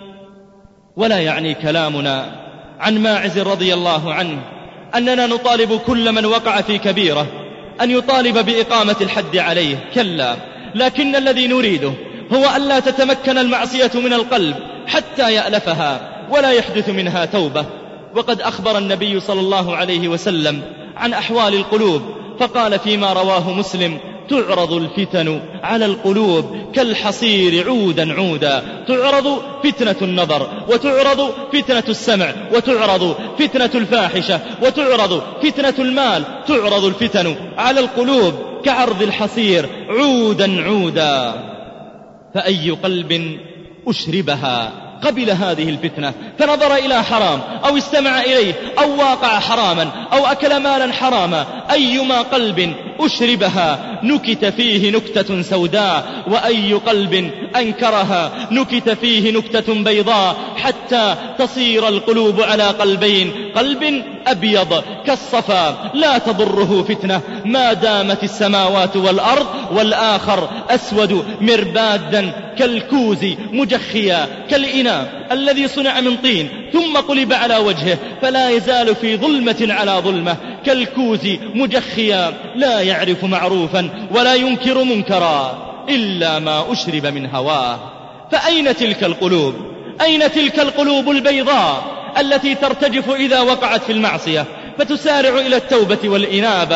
ولا يعني كلامنا عن ماعز رضي الله عنه أننا نطالب كل من وقع في كبيرة أن يطالب بإقامة الحد عليه، كلا، لكن الذي نريده هو ألا تتمكن المعصية من القلب حتى يألفها ولا يحدث منها توبة. وقد أخبر النبي صلى الله عليه وسلم عن أحوال القلوب، فقال فيما رواه مسلم: تعرض الفتن على القلوب كالحصير عودا عودا، تعرض فتنة النظر، وتعرض فتنة السمع، وتعرض فتنة الفاحشة، وتعرض فتنة المال، تعرض الفتن على القلوب كعرض الحصير عودا عودا. فأي قلب أشربها قبل هذه الفتنة فنظر إلى حرام أو استمع إليه أو واقع حراما أو أكل مالا حراما، أيما قلب أشربها نكت فيه نكتة سوداء، وأي قلب أنكرها نكت فيه نكتة بيضاء، حتى تصير القلوب على قلبين: قلب أبيض كالصفا لا تضره فتنة ما دامت السماوات والأرض، والآخر أسود مربادا كالكوز مجخيا كالإناء الذي صنع من طين ثم قلب على وجهه فلا يزال في ظلمة على ظلمة، كالكوز مجخيا لا يعرف معروفا ولا ينكر منكرا إلا ما أشرب من هواه. فأين تلك القلوب؟ أين تلك القلوب البيضاء التي ترتجف إذا وقعت في المعصية فتسارع إلى التوبة والإنابة؟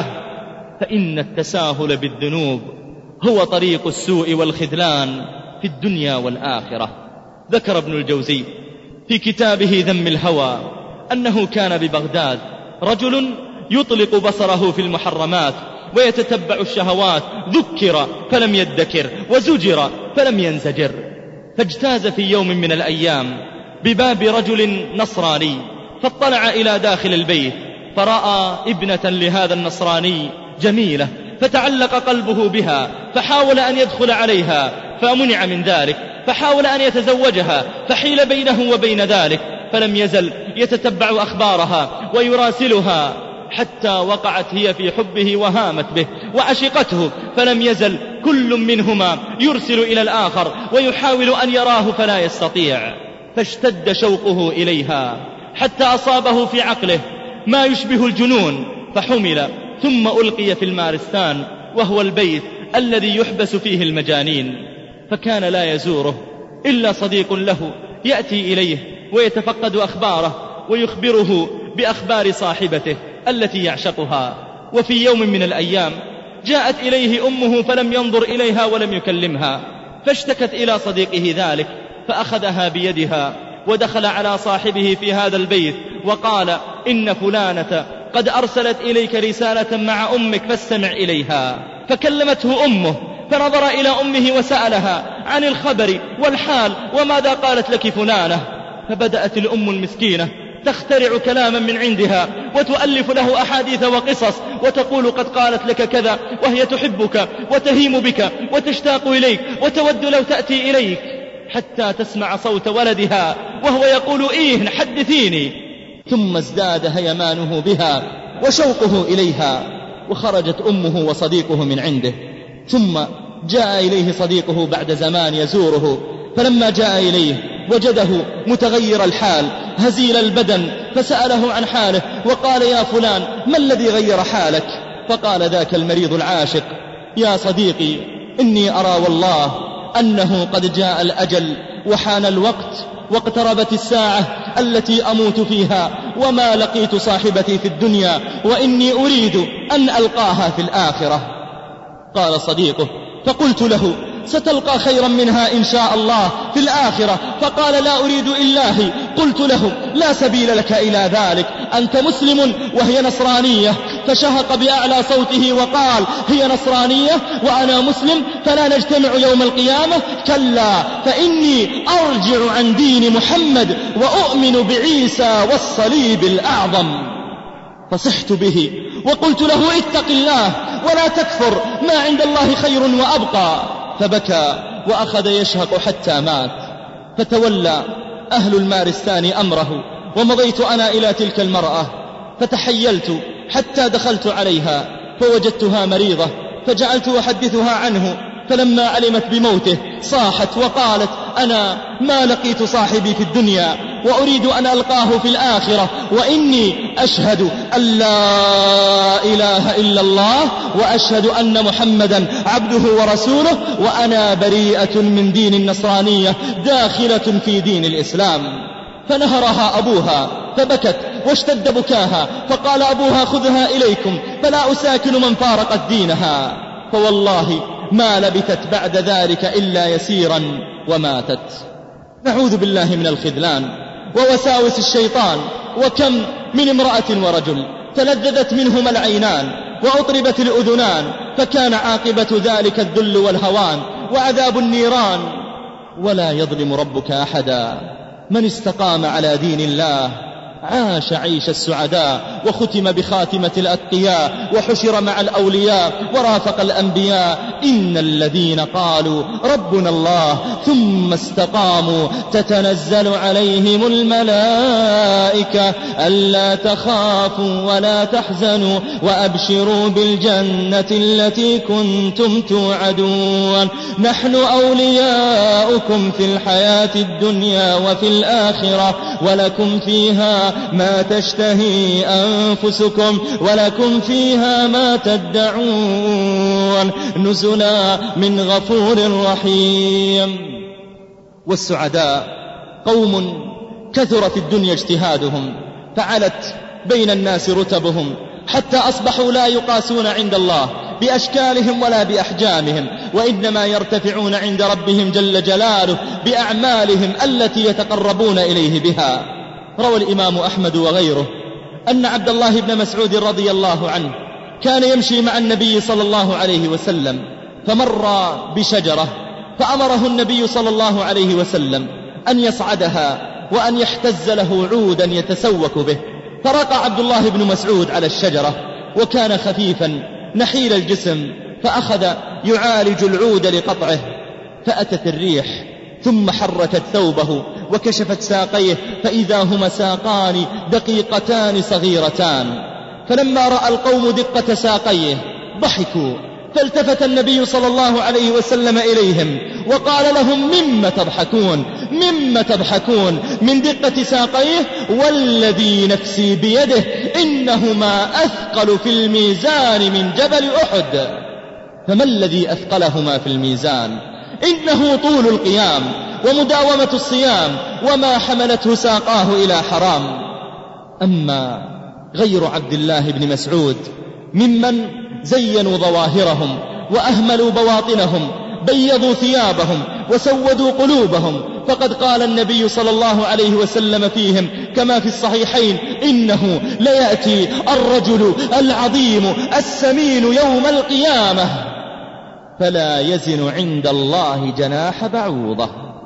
فإن التساهل بالذنوب هو طريق السوء والخذلان في الدنيا والآخرة. ذكر ابن الجوزي في كتابه ذم الهوى أنه كان ببغداد رجل يطلق بصره في المحرمات ويتتبع الشهوات، ذكر فلم يدكر وزجر فلم ينزجر، فاجتاز في يوم من الأيام بباب رجل نصراني، فاطلع إلى داخل البيت فرأى ابنة لهذا النصراني جميلة، فتعلق قلبه بها، فحاول أن يدخل عليها فمنع من ذلك، فحاول أن يتزوجها فحيل بينه وبين ذلك، فلم يزل يتتبع أخبارها ويراسلها حتى وقعت هي في حبه وهامت به وعشقته، فلم يزل كل منهما يرسل إلى الآخر ويحاول أن يراه فلا يستطيع، فاشتد شوقه إليها حتى أصابه في عقله ما يشبه الجنون، فحمل ثم ألقي في المارستان، وهو البيت الذي يحبس فيه المجانين. فكان لا يزوره إلا صديق له يأتي إليه ويتفقد أخباره ويخبره بأخبار صاحبته التي يعشقها. وفي يوم من الأيام جاءت إليه أمه فلم ينظر إليها ولم يكلمها، فاشتكت إلى صديقه ذلك، فأخذها بيدها ودخل على صاحبه في هذا البيت وقال: إن فلانة قد أرسلت إليك رسالة مع أمك فاستمع إليها. فكلمته أمه، فنظر إلى أمه وسألها عن الخبر والحال وماذا قالت لك فلانة. فبدأت الأم المسكينة تخترع كلاما من عندها وتؤلف له أحاديث وقصص وتقول قد قالت لك كذا، وهي تحبك وتهيم بك وتشتاق إليك وتود لو تأتي إليك، حتى تسمع صوت ولدها وهو يقول إيه حدثيني، ثم ازداد هيمانه بها وشوقه إليها، وخرجت أمه وصديقه من عنده، ثم جاء إليه صديقه بعد زمان يزوره، فلما جاء إليه وجده متغير الحال هزيل البدن، فسأله عن حاله وقال يا فلان ما الذي غير حالك؟ فقال ذاك المريض العاشق يا صديقي إني أرى والله أنه قد جاء الأجل وحان الوقت واقتربت الساعة التي أموت فيها، وما لقيت صاحبتي في الدنيا وإني أريد أن ألقاها في الآخرة. قال صديقه فقلت له ستلقى خيرا منها إن شاء الله في الآخرة، فقال لا أريد إلهي. قلت له لا سبيل لك إلى ذلك، أنت مسلم وهي نصرانية، فشهق بأعلى صوته وقال هي نصرانية وأنا مسلم فلا نجتمع يوم القيامة؟ كلا، فإني أرجع عن دين محمد وأؤمن بعيسى والصليب الأعظم. فصحت به وقلت له اتق الله ولا تكفر، ما عند الله خير وأبقى. فبكى وأخذ يشهق حتى مات. فتولى أهل المارستان أمره، ومضيت أنا إلى تلك المرأة فتحيلت حتى دخلت عليها فوجدتها مريضة، فجعلت أحدثها عنه، فلما علمت بموته صاحت وقالت أنا ما لقيت صاحبي في الدنيا وأريد أن ألقاه في الآخرة، وإني أشهد أن لا إله إلا الله وأشهد أن محمدا عبده ورسوله، وأنا بريئة من دين النصرانية داخلة في دين الإسلام. فنهرها أبوها فبكت واشتد بكاها، فقال أبوها خذها إليكم فلا أساكن من فارقت دينها. فوالله ما لبثت بعد ذلك إلا يسيرا وماتت. نعوذ بالله من الخذلان ووساوس الشيطان. وكم من امرأة ورجل تلذذت منهما العينان وأطربت الأذنان، فكان عاقبة ذلك الذل والهوان وعذاب النيران. ولا يظلم ربك أحدا، من استقام على دين الله عاش عيش السعداء، وختم بخاتمة الأتقياء، وحشر مع الأولياء ورافق الأنبياء. إن الذين قالوا ربنا الله ثم استقاموا تتنزل عليهم الملائكة ألا تخافوا ولا تحزنوا وأبشروا بالجنة التي كنتم توعدون، نحن أولياؤكم في الحياة الدنيا وفي الآخرة، ولكم فيها ما تشتهي أنفسكم ولكم فيها ما تدعون، نزلا من غفور رحيم. والسعداء قوم كثر في الدنيا اجتهادهم، فعلت بين الناس رتبهم، حتى أصبحوا لا يقاسون عند الله بأشكالهم ولا بأحجامهم، وإنما يرتفعون عند ربهم جل جلاله بأعمالهم التي يتقربون إليه بها. روى الإمام أحمد وغيره أن عبد الله بن مسعود رضي الله عنه كان يمشي مع النبي صلى الله عليه وسلم، فمر بشجرة فأمره النبي صلى الله عليه وسلم أن يصعدها وأن يحتز له عودا يتسوك به، فرقى عبد الله بن مسعود على الشجرة وكان خفيفا نحيل الجسم، فأخذ يعالج العود لقطعه، فأتت الريح ثم حركت ثوبه وكشفت ساقيه، فإذا هما ساقان دقيقتان صغيرتان. فلما رأى القوم دقة ساقيه ضحكوا، فالتفت النبي صلى الله عليه وسلم إليهم وقال لهم مما تضحكون مما تضحكون؟ من دقة ساقيه والذي نفسي بيده إنهما أثقل في الميزان من جبل أحد. فما الذي أثقلهما في الميزان؟ إنه طول القيام ومداومة الصيام، وما حملته ساقاه إلى حرام. أما غير عبد الله بن مسعود ممن زينوا ظواهرهم وأهملوا بواطنهم، بيضوا ثيابهم وسودوا قلوبهم، فقد قال النبي صلى الله عليه وسلم فيهم كما في الصحيحين إنه ليأتي الرجل العظيم السمين يوم القيامة فلا يزن عند الله جناح بعوضة.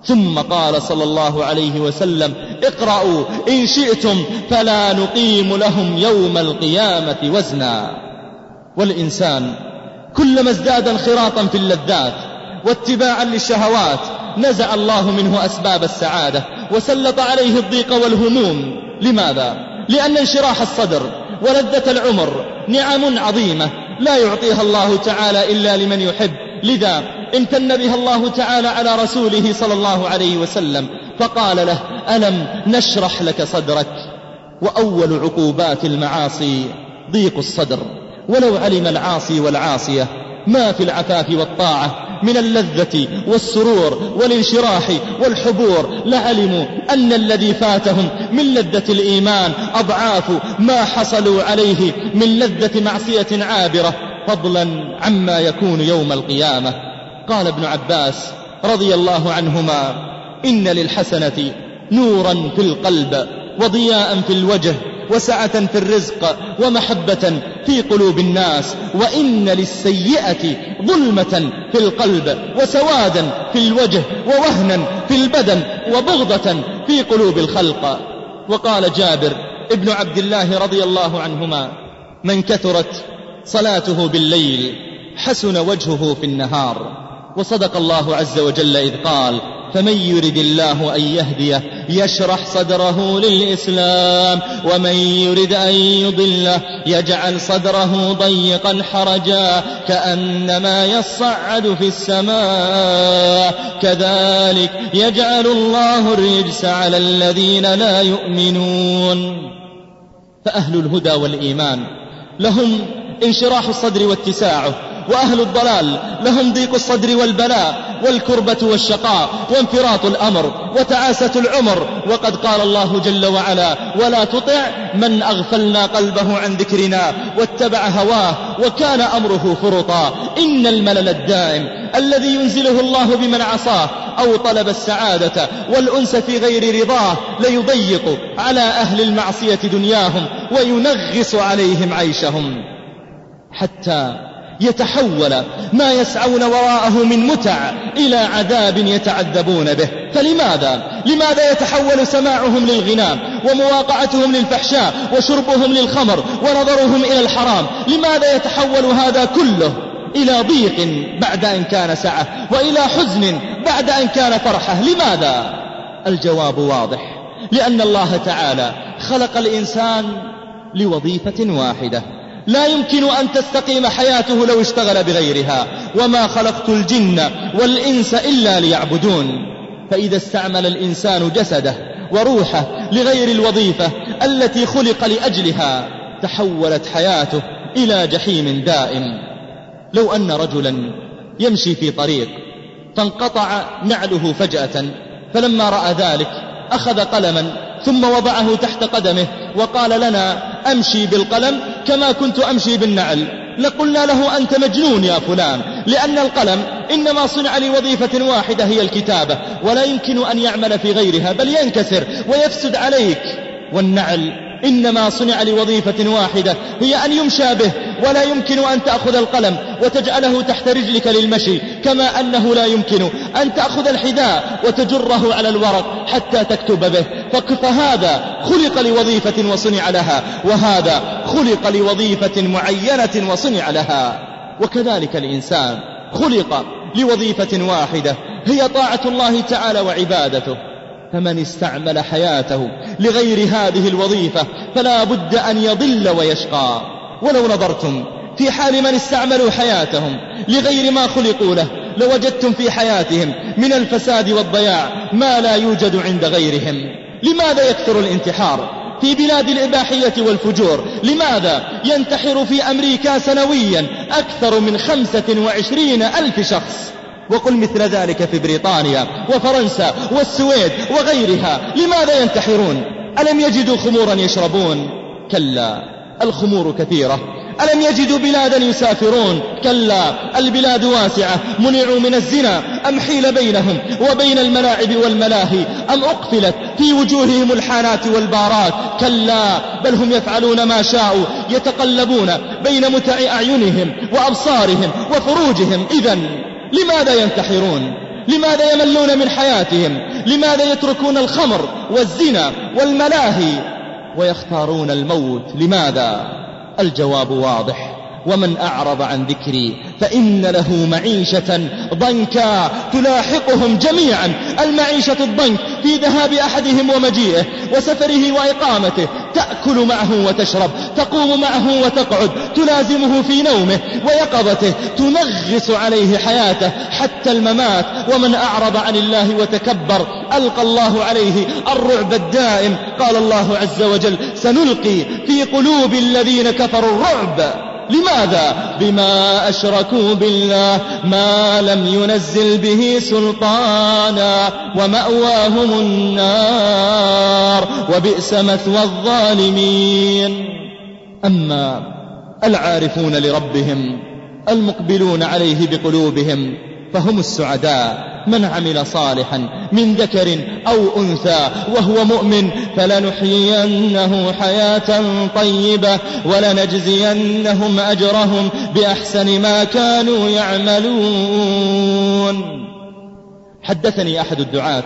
ثم قال صلى الله عليه وسلم: اقرأوا إن شئتم فلا نقيم لهم يوم القيامة وزنا. والإنسان كلما ازداد انخراطا في اللذات واتباعا للشهوات نزع الله منه أسباب السعادة وسلط عليه الضيق والهموم. لماذا؟ لأن انشراح الصدر ولذة العمر نعم عظيمة لا يعطيها الله تعالى إلا لمن يحب. لذا امتن بها الله تعالى على رسوله صلى الله عليه وسلم فقال له: ألم نشرح لك صدرك. وأول عقوبات المعاصي ضيق الصدر. ولو علم العاصي والعاصية ما في العفاف والطاعة من اللذة والسرور والانشراح والحبور لعلموا أن الذي فاتهم من لذة الإيمان أضعاف ما حصلوا عليه من لذة معصية عابرة، فضلا عما يكون يوم القيامة. قال ابن عباس رضي الله عنهما: إن للحسنة نورا في القلب وضياء في الوجه وسعة في الرزق ومحبة في قلوب الناس، وإن للسيئة ظلمة في القلب وسوادا في الوجه ووهنا في البدن وبغضة في قلوب الخلق. وقال جابر ابن عبد الله رضي الله عنهما: من كثرت صلاته بالليل حسن وجهه في النهار. وصدق الله عز وجل إذ قال: فمن يرد الله أن يهديه يشرح صدره للإسلام ومن يرد أن يضله يجعل صدره ضيقا حرجا كأنما يصعد في السماء كذلك يجعل الله الرجس على الذين لا يؤمنون. فأهل الهدى والإيمان لهم انشراح الصدر واتساعه، وأهل الضلال لهم ضيق الصدر والبلاء والكربة والشقاء وانفراط الأمر وتعاسة العمر. وقد قال الله جل وعلا: ولا تطع من أغفلنا قلبه عن ذكرنا واتبع هواه وكان أمره فرطا. إن الملل الدائم الذي ينزله الله بمن عصاه أو طلب السعادة والأنس في غير رضاه ليضيق على أهل المعصية دنياهم وينغص عليهم عيشهم، حتى يتحول ما يسعون وراءه من متع إلى عذاب يتعذبون به. فلماذا لماذا يتحول سماعهم للغناء ومواقعتهم للفحشاء وشربهم للخمر ونظرهم إلى الحرام؟ لماذا يتحول هذا كله إلى ضيق بعد أن كان سعة وإلى حزن بعد أن كان فرحة؟ لماذا؟ الجواب واضح: لأن الله تعالى خلق الإنسان لوظيفة واحدة لا يمكن أن تستقيم حياته لو اشتغل بغيرها. وما خلقت الجن والإنس إلا ليعبدون. فإذا استعمل الإنسان جسده وروحه لغير الوظيفة التي خلق لأجلها تحولت حياته إلى جحيم دائم. لو أن رجلا يمشي في طريق فانقطع نعله فجأة، فلما رأى ذلك أخذ قلما ثم وضعه تحت قدمه وقال لنا: أمشي بالقلم كما كنت أمشي بالنعل، لقلنا له: أنت مجنون يا فلان، لأن القلم إنما صنع لوظيفة واحدة هي الكتابة، ولا يمكن أن يعمل في غيرها بل ينكسر ويفسد عليك. والنعل إنما صنع لوظيفة واحدة هي أن يمشى به، ولا يمكن أن تأخذ القلم وتجعله تحت رجلك للمشي، كما أنه لا يمكن أن تأخذ الحذاء وتجره على الورق حتى تكتب به. فهذا خلق لوظيفة وصنع لها، وهذا خلق لوظيفة معينة وصنع لها. وكذلك الإنسان خلق لوظيفة واحدة هي طاعة الله تعالى وعبادته. فمن استعمل حياته لغير هذه الوظيفة فلا بد أن يضل ويشقى. ولو نظرتم في حال من استعملوا حياتهم لغير ما خلقوا له لوجدتم في حياتهم من الفساد والضياع ما لا يوجد عند غيرهم. لماذا يكثر الانتحار في بلاد الإباحية والفجور؟ لماذا ينتحر في أمريكا سنويا أكثر من خمسة وعشرين ألف شخص؟ وقل مثل ذلك في بريطانيا وفرنسا والسويد وغيرها. لماذا ينتحرون؟ ألم يجدوا خمورا يشربون؟ كلا، الخمور كثيرة. ألم يجدوا بلادا يسافرون؟ كلا، البلاد واسعة. منعوا من الزنا أم حيل بينهم وبين الملاعب والملاهي أم أقفلت في وجوههم الحانات والبارات؟ كلا، بل هم يفعلون ما شاءوا، يتقلبون بين متع أعينهم وأبصارهم وفروجهم. إذن لماذا ينتحرون؟ لماذا يملون من حياتهم؟ لماذا يتركون الخمر والزنا والملاهي ويختارون الموت؟ لماذا؟ الجواب واضح: ومن أعرض عن ذكري فإن له معيشة ضنكا. تلاحقهم جميعا المعيشة الضنك في ذهاب أحدهم ومجيئه وسفره وإقامته، تأكل معه وتشرب، تقوم معه وتقعد، تلازمه في نومه ويقظته، تنغص عليه حياته حتى الممات. ومن أعرض عن الله وتكبر ألقى الله عليه الرعب الدائم. قال الله عز وجل: سنلقي في قلوب الذين كفروا الرعب. لماذا؟ بما أشركوا بالله ما لم ينزل به سلطانا ومأواهم النار وبئس مثوى الظالمين. أما العارفون لربهم المقبلون عليه بقلوبهم فهم السعداء. من عمل صالحا من ذكر أو أنثى وهو مؤمن فلنحيينه حياة طيبة ولنجزينهم أجرهم بأحسن ما كانوا يعملون. حدثني أحد الدعاة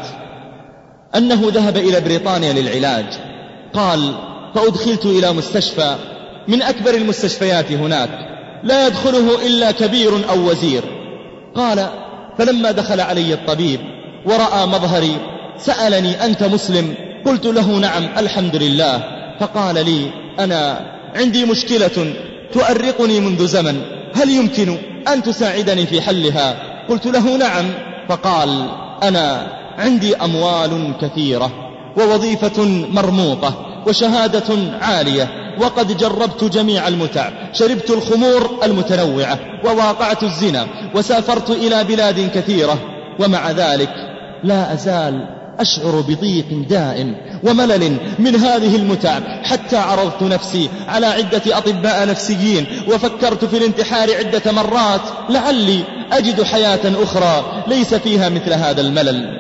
أنه ذهب إلى بريطانيا للعلاج. قال: فأدخلت إلى مستشفى من أكبر المستشفيات هناك، لا يدخله إلا كبير أو وزير. قال: فلما دخل علي الطبيب ورأى مظهري سألني: أنت مسلم؟ قلت له: نعم الحمد لله. فقال لي: أنا عندي مشكلة تؤرقني منذ زمن، هل يمكن أن تساعدني في حلها؟ قلت له: نعم. فقال: أنا عندي أموال كثيرة ووظيفة مرموقة وشهادة عالية، وقد جربت جميع المتع، شربت الخمور المتنوعة وواقعت الزنا وسافرت إلى بلاد كثيرة، ومع ذلك لا أزال أشعر بضيق دائم وملل من هذه المتع، حتى عرضت نفسي على عدة أطباء نفسيين وفكرت في الانتحار عدة مرات لعلي أجد حياة أخرى ليس فيها مثل هذا الملل.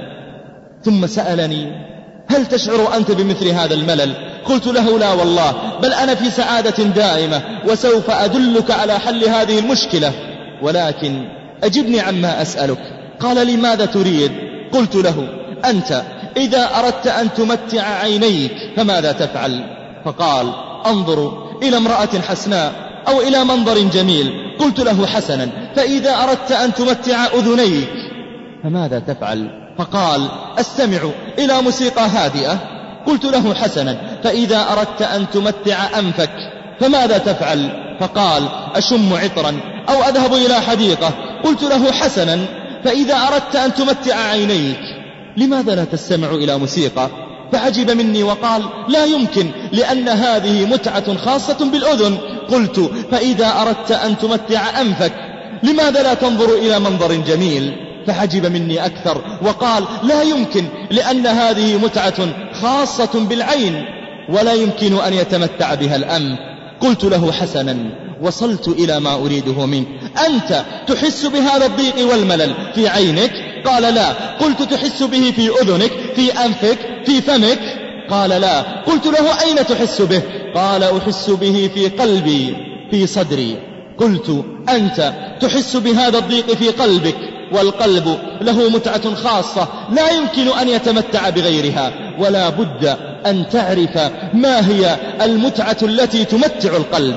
ثم سألني: هل تشعر أنت بمثل هذا الملل؟ قلت له: لا والله، بل أنا في سعادة دائمة وسوف أدلك على حل هذه المشكلة، ولكن أجبني عما أسألك. قال لي: ماذا تريد؟ قلت له: أنت إذا أردت أن تمتع عينيك فماذا تفعل؟ فقال: أنظر إلى امرأة حسناء أو إلى منظر جميل. قلت له: حسنا، فإذا أردت أن تمتع أذنيك فماذا تفعل؟ فقال: أستمع إلى موسيقى هادئة. قلت له: حسنا، فإذا أردت أن تمتع أنفك فماذا تفعل؟ فقال: أشم عطرا أو أذهب إلى حديقة. قلت له: حسنا، فإذا أردت أن تمتع عينيك لماذا لا تستمع إلى موسيقى؟ فعجب مني وقال: لا يمكن، لأن هذه متعة خاصة بالأذن. قلت: فإذا أردت أن تمتع أنفك لماذا لا تنظر إلى منظر جميل؟ فعجب مني أكثر وقال: لا يمكن، لأن هذه متعة خاصة بالعين ولا يمكن أن يتمتع بها الأنف. قلت له: حسنا، وصلت إلى ما أريده منك. أنت تحس بهذا الضيق والملل في عينك؟ قال: لا. قلت: تحس به في أذنك، في أنفك، في فمك؟ قال: لا. قلت له: أين تحس به؟ قال: أحس به في قلبي، في صدري. قلت: أنت تحس بهذا الضيق في قلبك، والقلب له متعة خاصة لا يمكن أن يتمتع بغيرها، ولا بد أن تعرف ما هي المتعة التي تمتع القلب،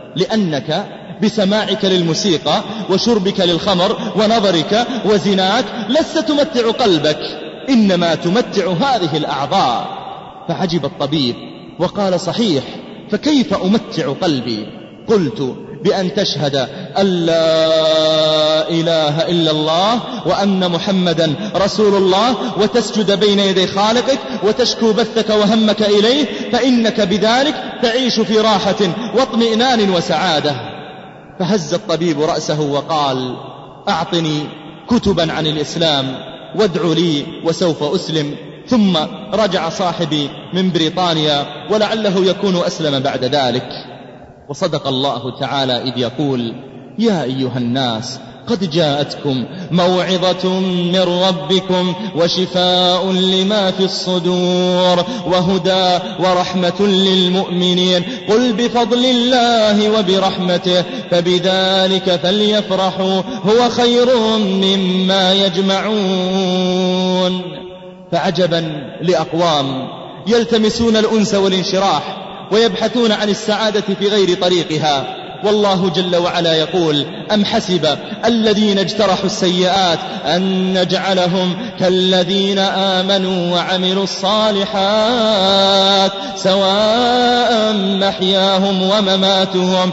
لأنك بسماعك للموسيقى وشربك للخمر ونظرك وزناك لست تمتع قلبك، إنما تمتع هذه الأعضاء. فعجب الطبيب وقال: صحيح، فكيف أمتع قلبي؟ قلت: بأن تشهد أن لا إله إلا الله وأن محمدا رسول الله، وتسجد بين يدي خالقك وتشكو بثك وهمك إليه، فإنك بذلك تعيش في راحة واطمئنان وسعادة. فهز الطبيب رأسه وقال: أعطني كتبا عن الإسلام وادع لي وسوف أسلم. ثم رجع صاحبي من بريطانيا ولعله يكون أسلم بعد ذلك. وصدق الله تعالى إذ يقول: يا أيها الناس قد جاءتكم موعظة من ربكم وشفاء لما في الصدور وهدى ورحمة للمؤمنين قل بفضل الله وبرحمته فبذلك فليفرحوا هو خير مما يجمعون. فعجبا لأقوام يلتمسون الأنس والانشراح ويبحثون عن السعادة في غير طريقها، والله جل وعلا يقول أم حسب الذين اجترحوا السيئات أن نجعلهم كالذين آمنوا وعملوا الصالحات سواء محياهم ومماتهم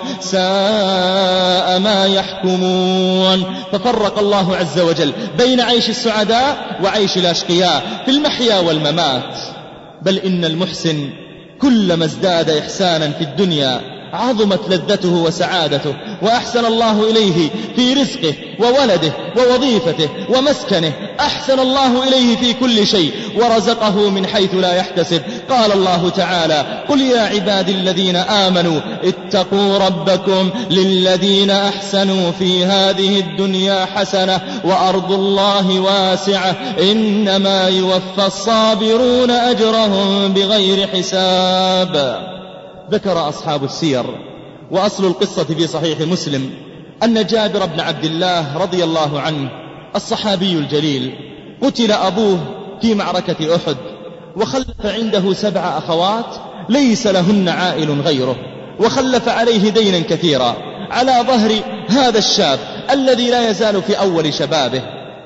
ساء ما يحكمون. ففرق الله عز وجل بين عيش السعداء وعيش الأشقياء في المحيا والممات. بل إن المحسن كلما ازداد إحسانا في الدنيا عظمت لذته وسعادته، وأحسن الله إليه في رزقه وولده ووظيفته ومسكنه، أحسن الله إليه في كل شيء ورزقه من حيث لا يحتسب. قال الله تعالى قل يا عبادي الذين آمنوا اتقوا ربكم للذين أحسنوا في هذه الدنيا حسنة وأرض الله واسعة إنما يوفى الصابرون أجرهم بغير حساب. ذكر أصحاب السير وأصل القصة في صحيح مسلم أن جابر بن عبد الله رضي الله عنه الصحابي الجليل قتل أبوه في معركة أحد، وخلف عنده سبع أخوات ليس لهن عائل غيره، وخلف عليه دينا كثيرا على ظهر هذا الشاب الذي لا يزال في أول شبابه.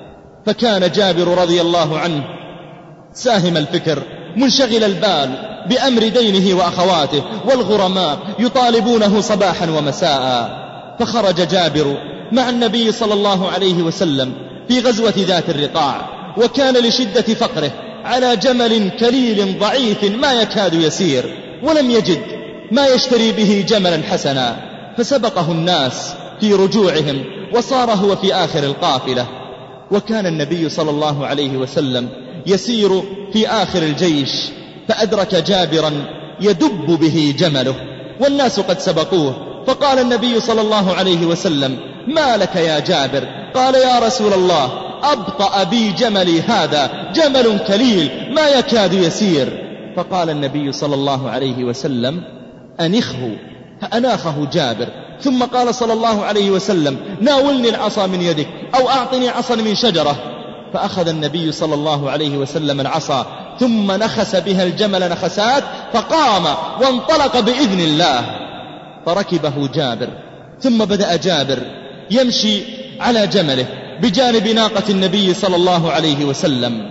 فكان جابر رضي الله عنه ساهم الفكر منشغل البال بأمر دينه وأخواته، والغرماء يطالبونه صباحا ومساء. فخرج جابر مع النبي صلى الله عليه وسلم في غزوة ذات الرقاع، وكان لشدة فقره على جمل كليل ضعيف ما يكاد يسير، ولم يجد ما يشتري به جملا حسنا، فسبقه الناس في رجوعهم وصار هو في آخر القافلة. وكان النبي صلى الله عليه وسلم يسير في آخر الجيش، فأدرك جابرا يدب به جمله والناس قد سبقوه، فقال النبي صلى الله عليه وسلم ما لك يا جابر؟ قال يا رسول الله أبطأ بي جملي هذا، جمل كليل ما يكاد يسير. فقال النبي صلى الله عليه وسلم أنخه، فأناخه جابر، ثم قال صلى الله عليه وسلم ناولني العصا من يدك أو أعطني عصا من شجرة. فأخذ النبي صلى الله عليه وسلم العصا ثم نخس بها الجمل نخسات، فقام وانطلق بإذن الله، فركبه جابر. ثم بدأ جابر يمشي على جمله بجانب ناقة النبي صلى الله عليه وسلم،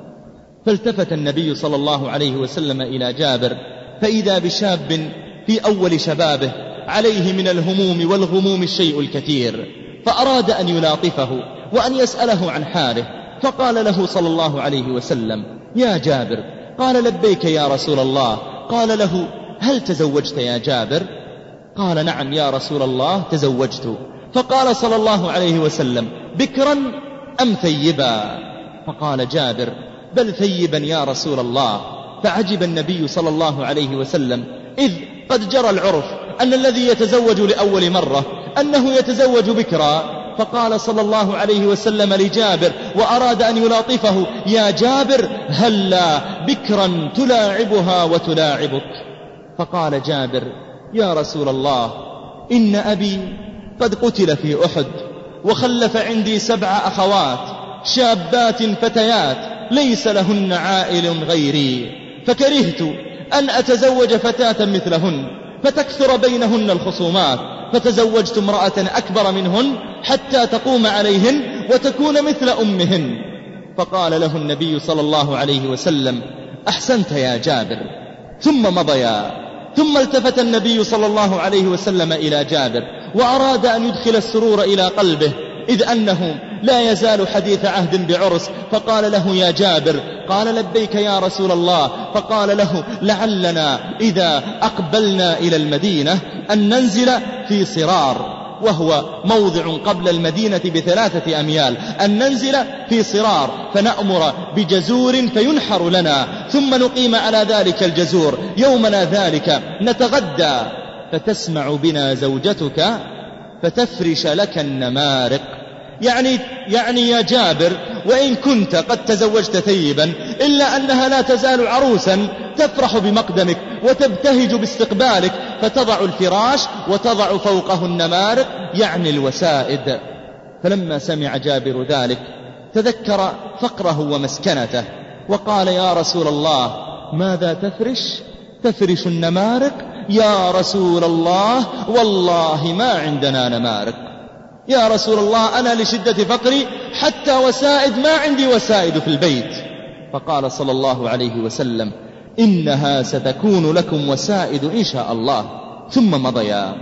فالتفت النبي صلى الله عليه وسلم إلى جابر فإذا بشاب في أول شبابه عليه من الهموم والغموم الشيء الكثير، فأراد أن يلاطفه وأن يسأله عن حاله، فقال له صلى الله عليه وسلم يا جابر. قال لبيك يا رسول الله. قال له هل تزوجت يا جابر؟ قال نعم يا رسول الله تزوجت. فقال صلى الله عليه وسلم بكرا أم ثيبا؟ فقال جابر بل ثيبا يا رسول الله. فعجب النبي صلى الله عليه وسلم، إذ قد جرى العرف أن الذي يتزوج لأول مرة أنه يتزوج بكرا. فقال صلى الله عليه وسلم لجابر وأراد أن يلاطفه يا جابر هلا بكرا تلاعبها وتلاعبك؟ فقال جابر يا رسول الله إن أبي قد قتل في أحد، وخلف عندي سبع أخوات شابات فتيات ليس لهن عائل غيري، فكرهت أن أتزوج فتاة مثلهن فتكثر بينهن الخصومات، فتزوجت امرأة أكبر منهن حتى تقوم عليهن وتكون مثل أمهن. فقال له النبي صلى الله عليه وسلم أحسنت يا جابر. ثم مضيا. ثم التفت النبي صلى الله عليه وسلم إلى جابر وأراد أن يدخل السرور إلى قلبه، إذ أنه لا يزال حديث عهد بعرس. فقال له يا جابر. قال لبيك يا رسول الله. فقال له لعلنا إذا أقبلنا إلى المدينة أن ننزل في صرار، وهو موضع قبل المدينة بثلاثة أميال، أن ننزل في صرار فنأمر بجزور فينحر لنا، ثم نقيم على ذلك الجزور يومنا ذلك نتغدى، فتسمع بنا زوجتك فتفرش لك النمارق، يعني, يعني يا جابر وإن كنت قد تزوجت ثيبا إلا أنها لا تزال عروسا تفرح بمقدمك وتبتهج باستقبالك، فتضع الفراش وتضع فوقه النمارق يعني الوسائد. فلما سمع جابر ذلك تذكر فقره ومسكنته وقال يا رسول الله ماذا تفرش؟ تفرش النمارق؟ يا رسول الله والله ما عندنا نمارق. يا رسول الله أنا لشدة فقري حتى وسائد ما عندي وسائد في البيت. فقال صلى الله عليه وسلم إنها ستكون لكم وسائد إن شاء الله. ثم مضيا.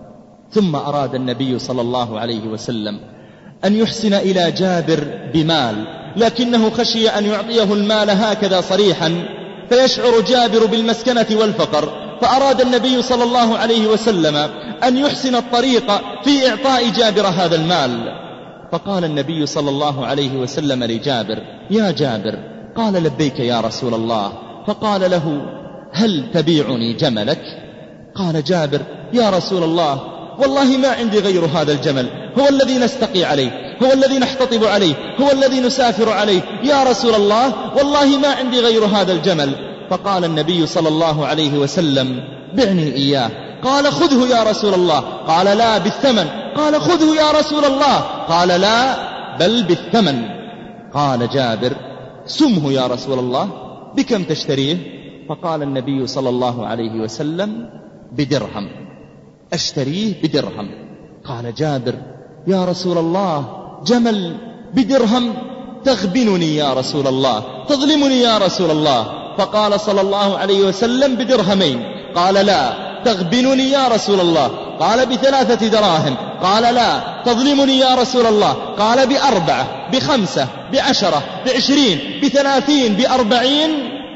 ثم أراد النبي صلى الله عليه وسلم أن يحسن إلى جابر بمال، لكنه خشي أن يعطيه المال هكذا صريحا فيشعر جابر بالمسكنة والفقر، فأراد النبي صلى الله عليه وسلم أن يحسن الطريق في إعطاء جابر هذا المال. فقال النبي صلى الله عليه وسلم لجابر يا جابر، قال لبيك يا رسول الله. فقال له هل تبيعني جملك؟ قال جابر يا رسول الله والله ما عندي غير هذا الجمل، هو الذي نستقي عليه، هو الذي نحتطب عليه، هو الذي نسافر عليه. يا رسول الله والله ما عندي غير هذا الجمل. فقال النبي صلى الله عليه وسلم بعني إياه. قال خذه يا رسول الله. قال لا بالثمن. قال خذه يا رسول الله. قال لا بل بالثمن. قال جابر سمه يا رسول الله، بكم تشتريه؟ فقال النبي صلى الله عليه وسلم بدرهم، أشتريه بدرهم. قال جابر يا رسول الله جمل بدرهم؟ تغبنني يا رسول الله، تظلمني يا رسول الله. فقال صلى الله عليه وسلم بدرهمين. قال لا تغبنني يا رسول الله. قال بثلاثة دراهم. قال لا تظلمني يا رسول الله. قال بأربعة، بخمسة، بعشرة، بعشرين، بثلاثين، بأربعين.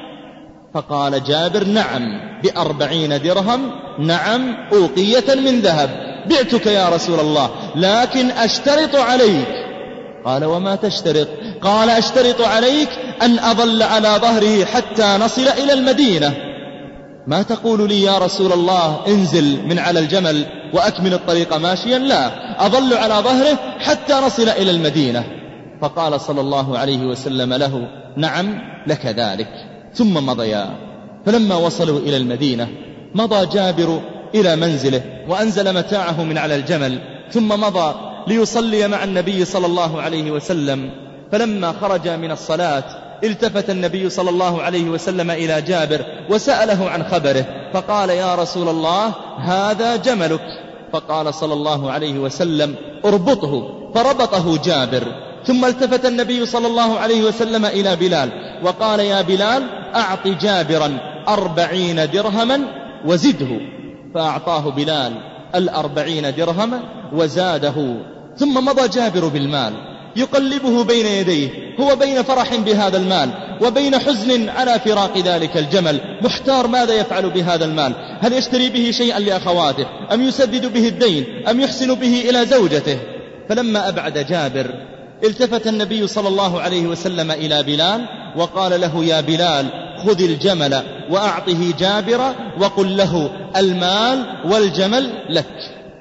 فقال جابر نعم بأربعين درهم، نعم أوقية من ذهب، بعتك يا رسول الله، لكن أشترط عليك. قال وما تشترط؟ قال أشترط عليك أن أظل على ظهره حتى نصل إلى المدينة. ما تقول لي يا رسول الله انزل من على الجمل وأكمل الطريق ماشيا؟ لا، أظل على ظهره حتى نصل إلى المدينة. فقال صلى الله عليه وسلم له نعم لك ذلك. ثم مضيا. فلما وصلوا إلى المدينة مضى جابر إلى منزله وأنزل متاعه من على الجمل، ثم مضى ليصلي مع النبي صلى الله عليه وسلم. فلما خرج من الصلاة التفت النبي صلى الله عليه وسلم إلى جابر وسأله عن خبره، فقال يا رسول الله هذا جملك. فقال صلى الله عليه وسلم اربطه، فربطه جابر. ثم التفت النبي صلى الله عليه وسلم إلى بلال وقال يا بلال أعط جابرا أربعين درهما وزده. فأعطاه بلال الأربعين درهما وزاده. ثم مضى جابر بالمال يقلبه بين يديه، هو بين فرح بهذا المال وبين حزن على فراق ذلك الجمل، محتار ماذا يفعل بهذا المال، هل يشتري به شيئا لأخواته أم يسدد به الدين أم يحسن به إلى زوجته. فلما أبعد جابر التفت النبي صلى الله عليه وسلم إلى بلال وقال له يا بلال خذ الجمل وأعطه جابر وقل له المال والجمل لك.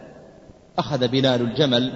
أخذ بلال الجمل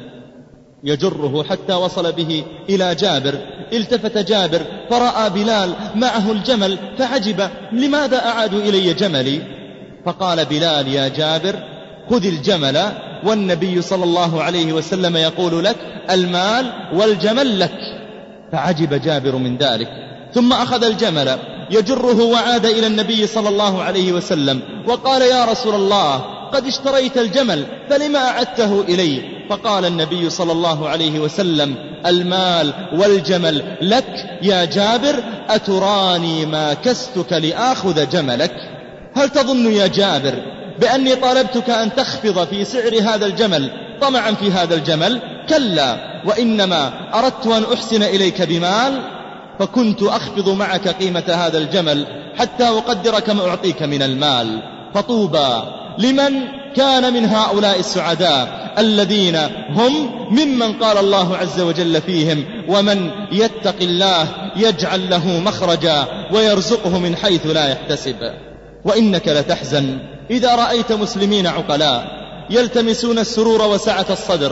يجره حتى وصل به إلى جابر. التفت جابر فرأى بلال معه الجمل فعجب، لماذا أعادوا إلي جملي؟ فقال بلال يا جابر خذ الجمل والنبي صلى الله عليه وسلم يقول لك المال والجمل لك. فعجب جابر من ذلك. ثم أخذ الجمل يجره وعاد إلى النبي صلى الله عليه وسلم وقال يا رسول الله قد اشتريت الجمل فلما أعدته إلي؟ فقال النبي صلى الله عليه وسلم المال والجمل لك يا جابر، أتراني ما كستك لآخذ جملك؟ هل تظن يا جابر بأني طالبتك أن تخفض في سعر هذا الجمل طمعا في هذا الجمل؟ كلا، وإنما أردت أن أحسن إليك بمال، فكنت أخفض معك قيمة هذا الجمل حتى أقدر كما أعطيك من المال. فطوبى لمن كان من هؤلاء السعداء الذين هم ممن قال الله عز وجل فيهم ومن يتق الله يجعل له مخرجا ويرزقه من حيث لا يحتسب. وإنك لتحزن إذا رأيت مسلمين عقلاء يلتمسون السرور وسعة الصدر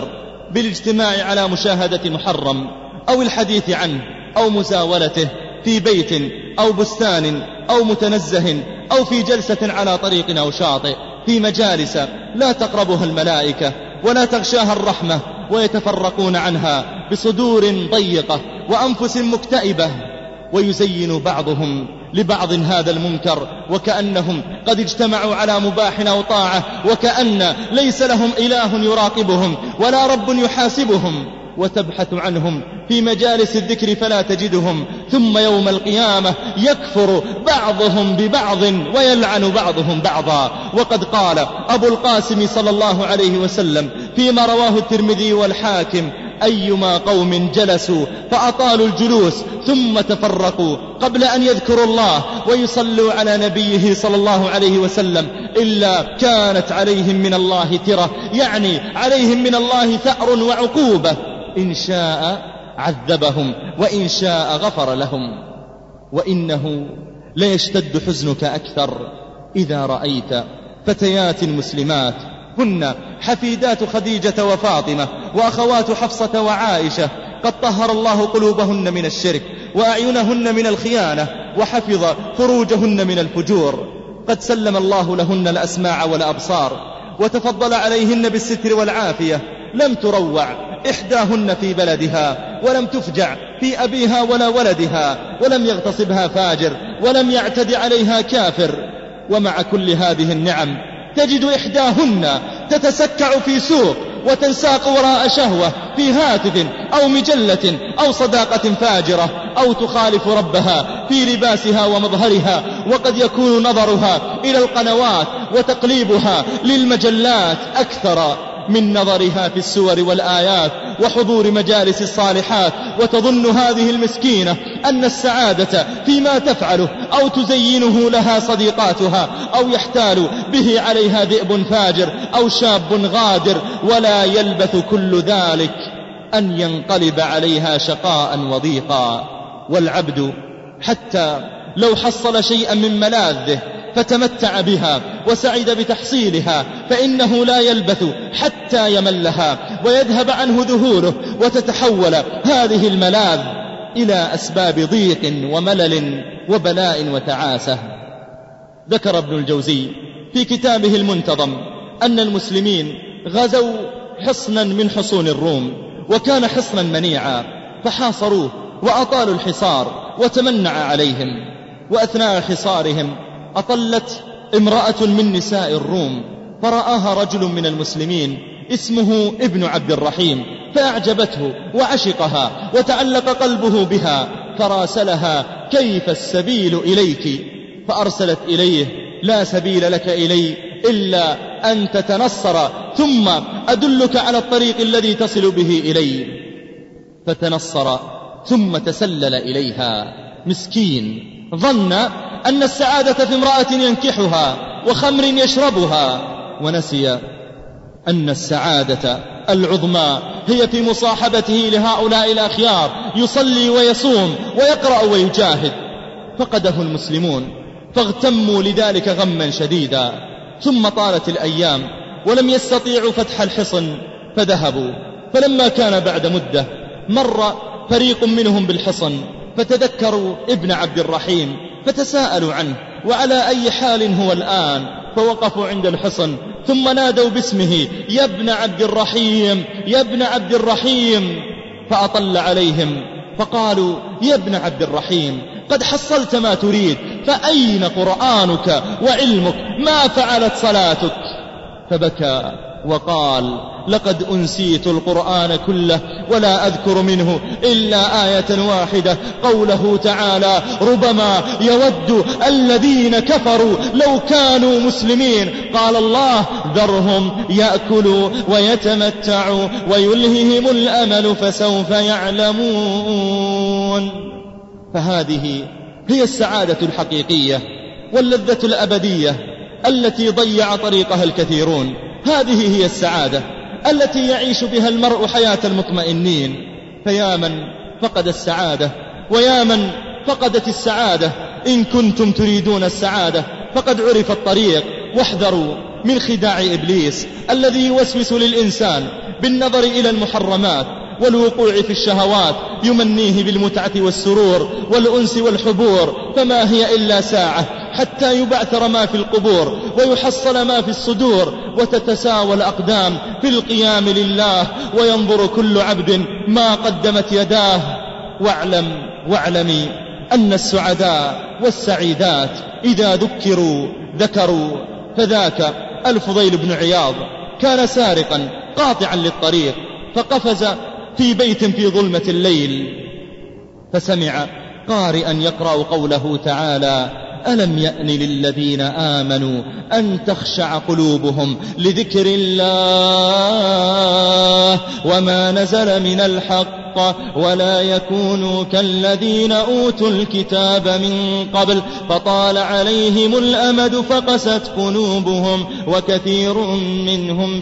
بالاجتماع على مشاهدة محرم أو الحديث عنه أو مزاولته في بيت أو بستان أو متنزه أو في جلسة على طريق أو شاطئ، في مجالس لا تقربها الملائكة ولا تغشاها الرحمة، ويتفرقون عنها بصدور ضيقة وأنفس مكتئبة، ويزين بعضهم لبعض هذا المنكر وكأنهم قد اجتمعوا على مباح أو طاعة، وكأن ليس لهم إله يراقبهم ولا رب يحاسبهم، وتبحث عنهم في مجالس الذكر فلا تجدهم، ثم يوم القيامة يكفر بعضهم ببعض ويلعن بعضهم بعضا. وقد قال أبو القاسم صلى الله عليه وسلم فيما رواه الترمذي والحاكم: أيما قوم جلسوا فأطالوا الجلوس ثم تفرقوا قبل أن يذكروا الله ويصلوا على نبيه صلى الله عليه وسلم إلا كانت عليهم من الله ترة، يعني عليهم من الله ثأر وعقوبة، إن شاء عذبهم وإن شاء غفر لهم. وإنه ليشتد حزنك أكثر إذا رأيت فتيات مسلمات هن حفيدات خديجة وفاطمة وأخوات حفصة وعائشة قد طهر الله قلوبهن من الشرك وأعينهن من الخيانة وحفظ فروجهن من الفجور، قد سلم الله لهن الأسماع والأبصار وتفضل عليهن بالستر والعافية، لم تروع إحداهن في بلدها ولم تفجع في أبيها ولا ولدها، ولم يغتصبها فاجر ولم يعتد عليها كافر. ومع كل هذه النعم تجد إحداهن تتسكع في سوق وتنساق وراء شهوة في هاتف أو مجلة أو صداقة فاجرة، أو تخالف ربها في لباسها ومظهرها، وقد يكون نظرها إلى القنوات وتقليبها للمجلات أكثر من نظرها في السور والآيات وحضور مجالس الصالحات، وتظن هذه المسكينة أن السعادة فيما تفعله أو تزينه لها صديقاتها، أو يحتال به عليها ذئب فاجر أو شاب غادر، ولا يلبث كل ذلك أن ينقلب عليها شقاء وضيقا. والعبد حتى لو حصل شيئا من ملاذه فتمتع بها وسعد بتحصيلها فإنه لا يلبث حتى يملها ويذهب عنه ذهوله، وتتحول هذه الملاذ إلى أسباب ضيق وملل وبلاء وتعاسة. ذكر ابن الجوزي في كتابه المنتظم أن المسلمين غزوا حصنا من حصون الروم، وكان حصنا منيعا، فحاصروه وأطالوا الحصار وتمنع عليهم. وأثناء حصارهم أطلت امرأة من نساء الروم، فرآها رجل من المسلمين اسمه ابن عبد الرحيم، فأعجبته وعشقها وتعلق قلبه بها، فراسلها: كيف السبيل إليك؟ فأرسلت إليه: لا سبيل لك إلي إلا أن تتنصر، ثم أدلك على الطريق الذي تصل به إلي. فتنصر ثم تسلل إليها. مسكين ظن أن السعادة في امرأة ينكحها وخمر يشربها، ونسي أن السعادة العظمى هي في مصاحبته لهؤلاء الأخيار، يصلي ويصوم ويقرأ ويجاهد. فقده المسلمون فاغتموا لذلك غما شديدا. ثم طالت الأيام ولم يستطيعوا فتح الحصن فذهبوا، فلما كان بعد مدة مر فريق منهم بالحصن فتذكروا ابن عبد الرحيم فتساءلوا عنه وعلى أي حال هو الآن، فوقفوا عند الحصن ثم نادوا باسمه: يا ابن عبد الرحيم، يا ابن عبد الرحيم. فأطل عليهم فقالوا: يا ابن عبد الرحيم، قد حصلت ما تريد، فأين قرآنك وعلمك؟ ما فعلت صلاتك؟ فبكى وقال: لقد أنسيت القرآن كله ولا أذكر منه إلا آية واحدة، قوله تعالى: ربما يود الذين كفروا لو كانوا مسلمين. قال الله: ذرهم يأكلوا ويتمتعوا ويلههم الأمل فسوف يعلمون. فهذه هي السعادة الحقيقية واللذة الأبدية التي ضيع طريقها الكثيرون. هذه هي السعادة التي يعيش بها المرء حياة المطمئنين. فيا من فقد السعادة ويا من فقدت السعادة، إن كنتم تريدون السعادة فقد عرف الطريق، واحذروا من خداع إبليس الذي يوسوس للإنسان بالنظر إلى المحرمات والوقوع في الشهوات يمنيه بالمتعة والسرور والأنس والحبور، فما هي إلا ساعة حتى يبعثر ما في القبور ويحصل ما في الصدور، وتتساوى الأقدام في القيام لله، وينظر كل عبد ما قدمت يداه. واعلم واعلمي أن السعداء والسعيدات إذا ذكروا ذكروا، فذاك الفضيل بن عياض كان سارقا قاطعا للطريق، فقفز في بيت في ظلمة الليل، فسمع قارئا يقرأ قوله تعالى: ألم يأن للذين آمنوا أن تخشع قلوبهم لذكر الله وما نزل من الحق ولا يكونوا كالذين أوتوا الكتاب من قبل فطال عليهم الأمد فقست قلوبهم وكثير منهم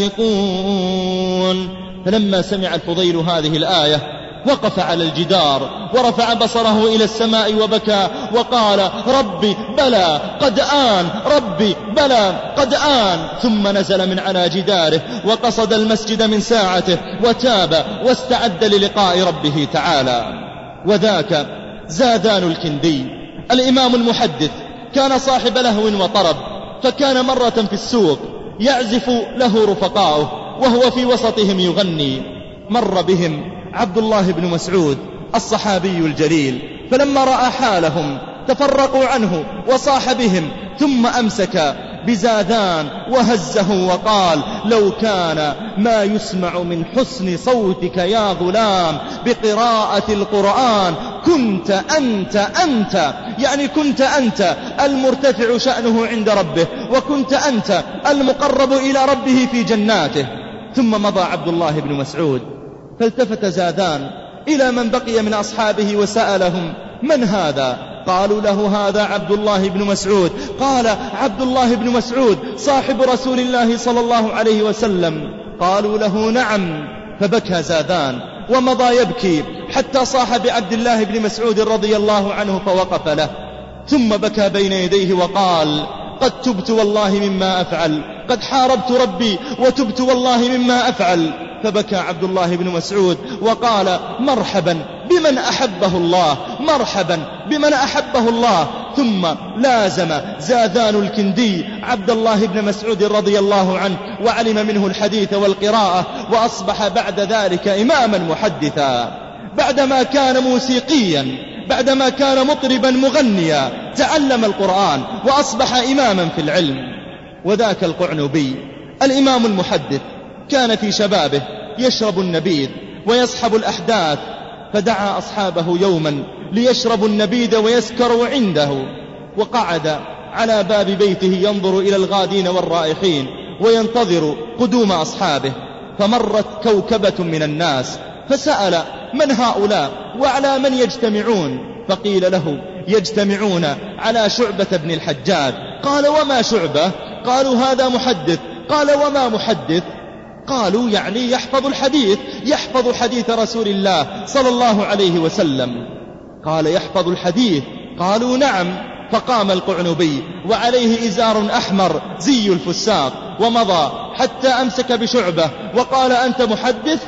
فاسقون. فلما سمع الفضيل هذه الآية وقف على الجدار ورفع بصره إلى السماء وبكى وقال: ربي بلى قد آن، ربي بلى قد آن. ثم نزل من على جداره وقصد المسجد من ساعته وتاب واستعد للقاء ربه تعالى. وذاك زادان الكندي الإمام المحدث كان صاحب لهو وطرب، فكان مرة في السوق يعزف له رفقاؤه وهو في وسطهم يغني. مر بهم عبد الله بن مسعود الصحابي الجليل، فلما رأى حالهم تفرقوا عنه وصاح بهم، ثم أمسك بزادان وهزه وقال: لو كان ما يسمع من حسن صوتك يا غلام بقراءة القرآن كنت أنت أنت يعني كنت أنت المرتفع شأنه عند ربه، وكنت أنت المقرب إلى ربه في جناته. ثم مضى عبد الله بن مسعود، فالتفت زادان إلى من بقي من أصحابه وسألهم: من هذا؟ قالوا له: هذا عبد الله بن مسعود. قال: عبد الله بن مسعود صاحب رسول الله صلى الله عليه وسلم؟ قالوا له: نعم. فبكى زادان ومضى يبكي حتى صاح بعبد الله بن مسعود رضي الله عنه فوقف له، ثم بكى بين يديه وقال: قد تبت والله مما أفعل، قد حاربت ربي وتبت والله مما أفعل. فبكى عبد الله بن مسعود وقال: مرحبا بمن أحبه الله، مرحبا بمن أحبه الله. ثم لازم زادان الكندي عبد الله بن مسعود رضي الله عنه وعلم منه الحديث والقراءة، وأصبح بعد ذلك إماما محدثا. بعدما كان موسيقيا، بعدما كان مطربا مغنيا، تعلم القرآن وأصبح إماما في العلم. وذاك القعنبي الإمام المحدث كان في شبابه يشرب النبيذ ويصحب الأحداث، فدعا أصحابه يوما ليشربوا النبيذ ويسكروا عنده، وقعد على باب بيته ينظر إلى الغادين والرائحين وينتظر قدوم أصحابه. فمرت كوكبة من الناس فسأل: من هؤلاء وعلى من يجتمعون؟ فقيل له: يجتمعون على شعبة بن الحجاج. قال: وما شعبة؟ قالوا: هذا محدث. قال: وما محدث؟ قالوا: يعني يحفظ الحديث، يحفظ حديث رسول الله صلى الله عليه وسلم. قال: يحفظ الحديث؟ قالوا: نعم. فقام القعنبي وعليه إزار أحمر زي الفساق ومضى حتى أمسك بشعبة وقال: أنت محدث؟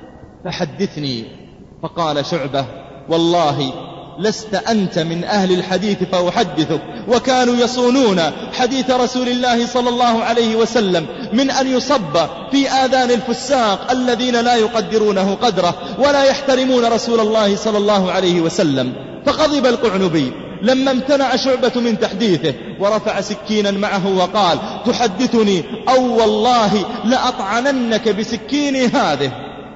فحدثني. فقال شعبة: والله لست أنت من أهل الحديث فأحدثك. وكانوا يصونون حديث رسول الله صلى الله عليه وسلم من أن يصب في آذان الفساق الذين لا يقدرونه قدره ولا يحترمون رسول الله صلى الله عليه وسلم. فغضب القعنبي لما امتنع شعبة من تحديثه، ورفع سكينا معه وقال: تحدثني؟ أو والله لأطعننك بسكيني هذه.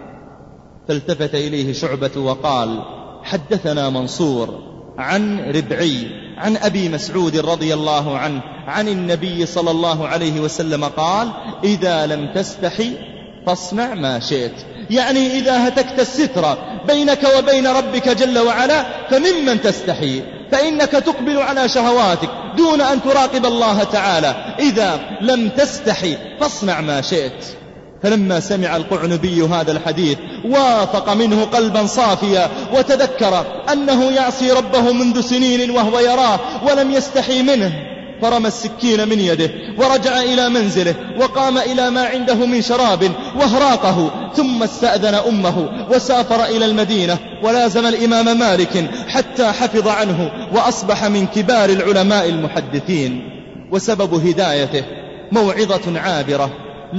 فالتفت إليه شعبة وقال: حدثنا منصور عن ربعي عن أبي مسعود رضي الله عنه عن النبي صلى الله عليه وسلم قال: إذا لم تستحي فاصنع ما شئت. يعني إذا هتكت الستر بينك وبين ربك جل وعلا فممن تستحي، فإنك تقبل على شهواتك دون أن تراقب الله تعالى. إذا لم تستحي فاصنع ما شئت. فلما سمع القعنبي هذا الحديث وافق منه قلبا صافيا، وتذكر أنه يعصي ربه منذ سنين وهو يراه ولم يستحي منه، فرمى السكين من يده ورجع إلى منزله وقام إلى ما عنده من شراب وهراقه، ثم استأذن أمه وسافر إلى المدينة ولازم الإمام مالك حتى حفظ عنه وأصبح من كبار العلماء المحدثين. وسبب هدايته موعظة عابرة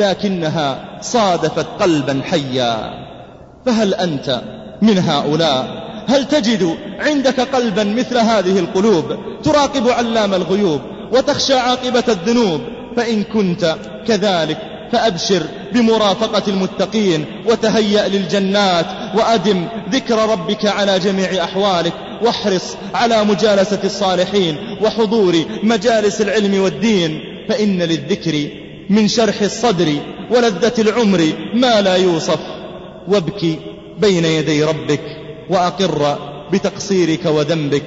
لكنها صادفت قلبا حيا. فهل أنت من هؤلاء؟ هل تجد عندك قلبا مثل هذه القلوب تراقب علام الغيوب وتخشى عاقبة الذنوب؟ فإن كنت كذلك فأبشر بمرافقة المتقين وتهيأ للجنات، وأدم ذكر ربك على جميع أحوالك، واحرص على مجالسة الصالحين وحضور مجالس العلم والدين، فإن للذكر من شرح الصدر ولذة العمر ما لا يوصف. وابكي بين يدي ربك وأقر بتقصيرك وذنبك،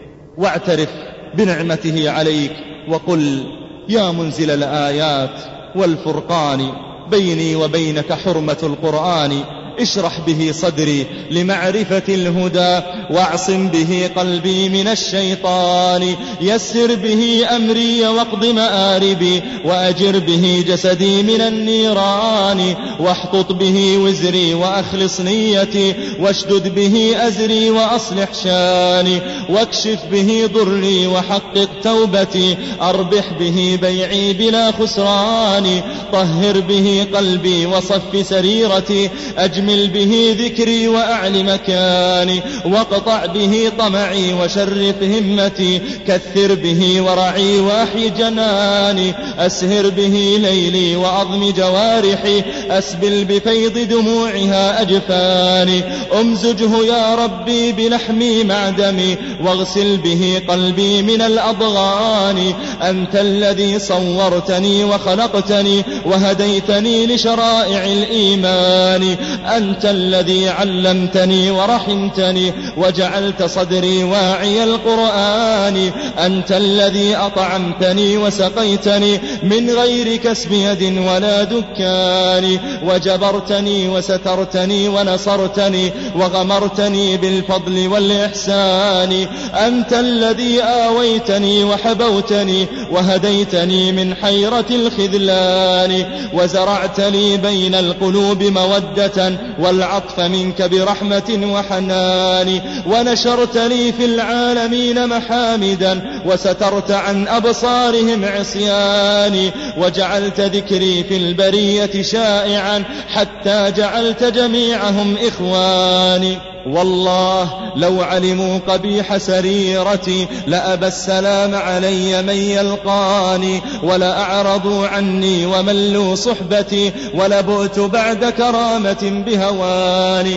واعترف بنعمته عليك وقل يا منزل الآيات والفرقان بيني وبينك حرمة القرآن، اشرح به صدري لمعرفة الهدى واعصم به قلبي من الشيطان، يسر به أمري واقض مآربي وأجر به جسدي من النيران، واحطط به وزري وأخلص نيتي واشدد به أزري وأصلح شاني، واكشف به ضري وحقق توبتي، أربح به بيعي بلا خسران، طهر به قلبي وصف سريرتي، أجمل به ذكري وأعل مكاني، واقطع به طمعي وشرف همتي، كثر به ورعي وأحي جناني، أسهر به ليلي وأضم جوارحي، أسبل بفيض دموعها أجفاني، أمزجه يا ربي بلحمي مع دمي، واغسل به قلبي من الأضغان، أنت الذي صورتني وخلقتني وهديتني لشرائع الإيمان، أنت الذي علمتني ورحمتني وجعلت صدري واعي القرآن، أنت الذي أطعمتني وسقيتني من غير كسب يد ولا دكان، وجبرتني وسترتني ونصرتني وغمرتني بالفضل والإحسان، أنت الذي آويتني وحبوتني وهديتني من حيرة الخذلان، وزرعت لي بين القلوب مودة والعطف منك برحمة وحنان، ونشرت لي في العالمين محامدا وسترت عن أبصارهم عصياني، وجعلت ذكري في البرية شائعا حتى جعلت جميعهم إخواني، والله لو علموا قبيح سريرتي لأبى السلام علي من يلقاني، ولأعرضوا عني وملوا صحبتي ولبؤت بعد كرامة بهواني،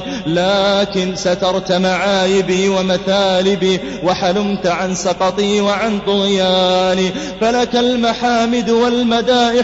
لكن سترت معايبي ومثالبي وحلمت عن سقطي وعن طغياني، فلك المحامد والمدائح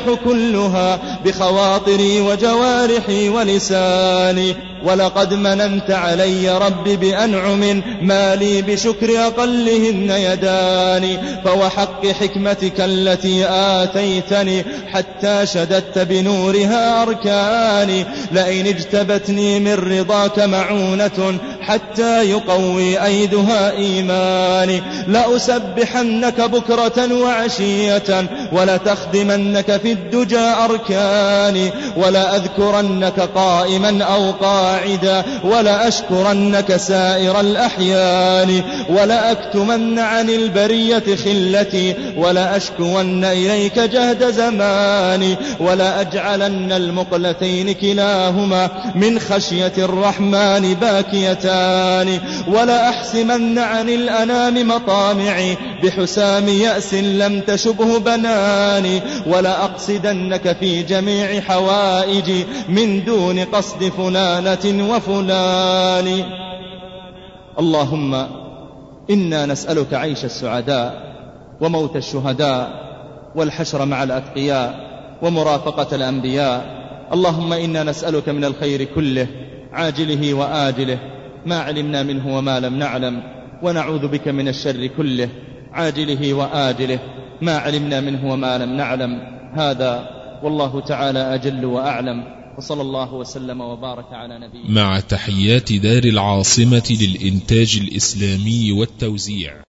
كلها بخواطري وجوارحي ولساني، ولقد مننت علي ربي بأنعم ما لي بشكر أقلهن يداني، فوحق حكمتك التي آتيتني حتى شددت بنورها أركاني، لئن اجتبتني من رضاك معونة حتى يقوي أيدها إيماني، لأسبحنك بكرة وعشية ولتخدمنك في الدجى أركاني، ولأذكرنك قائما أو قاعدا ولأشكرنك سائر الأحيان، ولأكتمن عن البرية خلتي ولأشكون إليك جهد زماني، ولأجعلن المقلتين كلاهما من خشية الرحمن باكيتان، ولأحسمن عن الأنام مطامعي بحسام يأس لم تشبه بناني، ولأقصدنك في جميع حوائجي من دون قصد فلانة وفلان. اللهم إنا نسألك عيش السعداء وموت الشهداء والحشر مع الأتقياء ومرافقة الأنبياء. اللهم إنا نسألك من الخير كله عاجله وآجله ما علمنا منه وما لم نعلم، ونعوذ بك من الشر كله عاجله وآجله ما علمنا منه وما لم نعلم. هذا والله تعالى أجل وأعلم، وصلى الله وسلم وبارك على نبينا. مع تحيات دار العاصمة للإنتاج الإسلامي والتوزيع.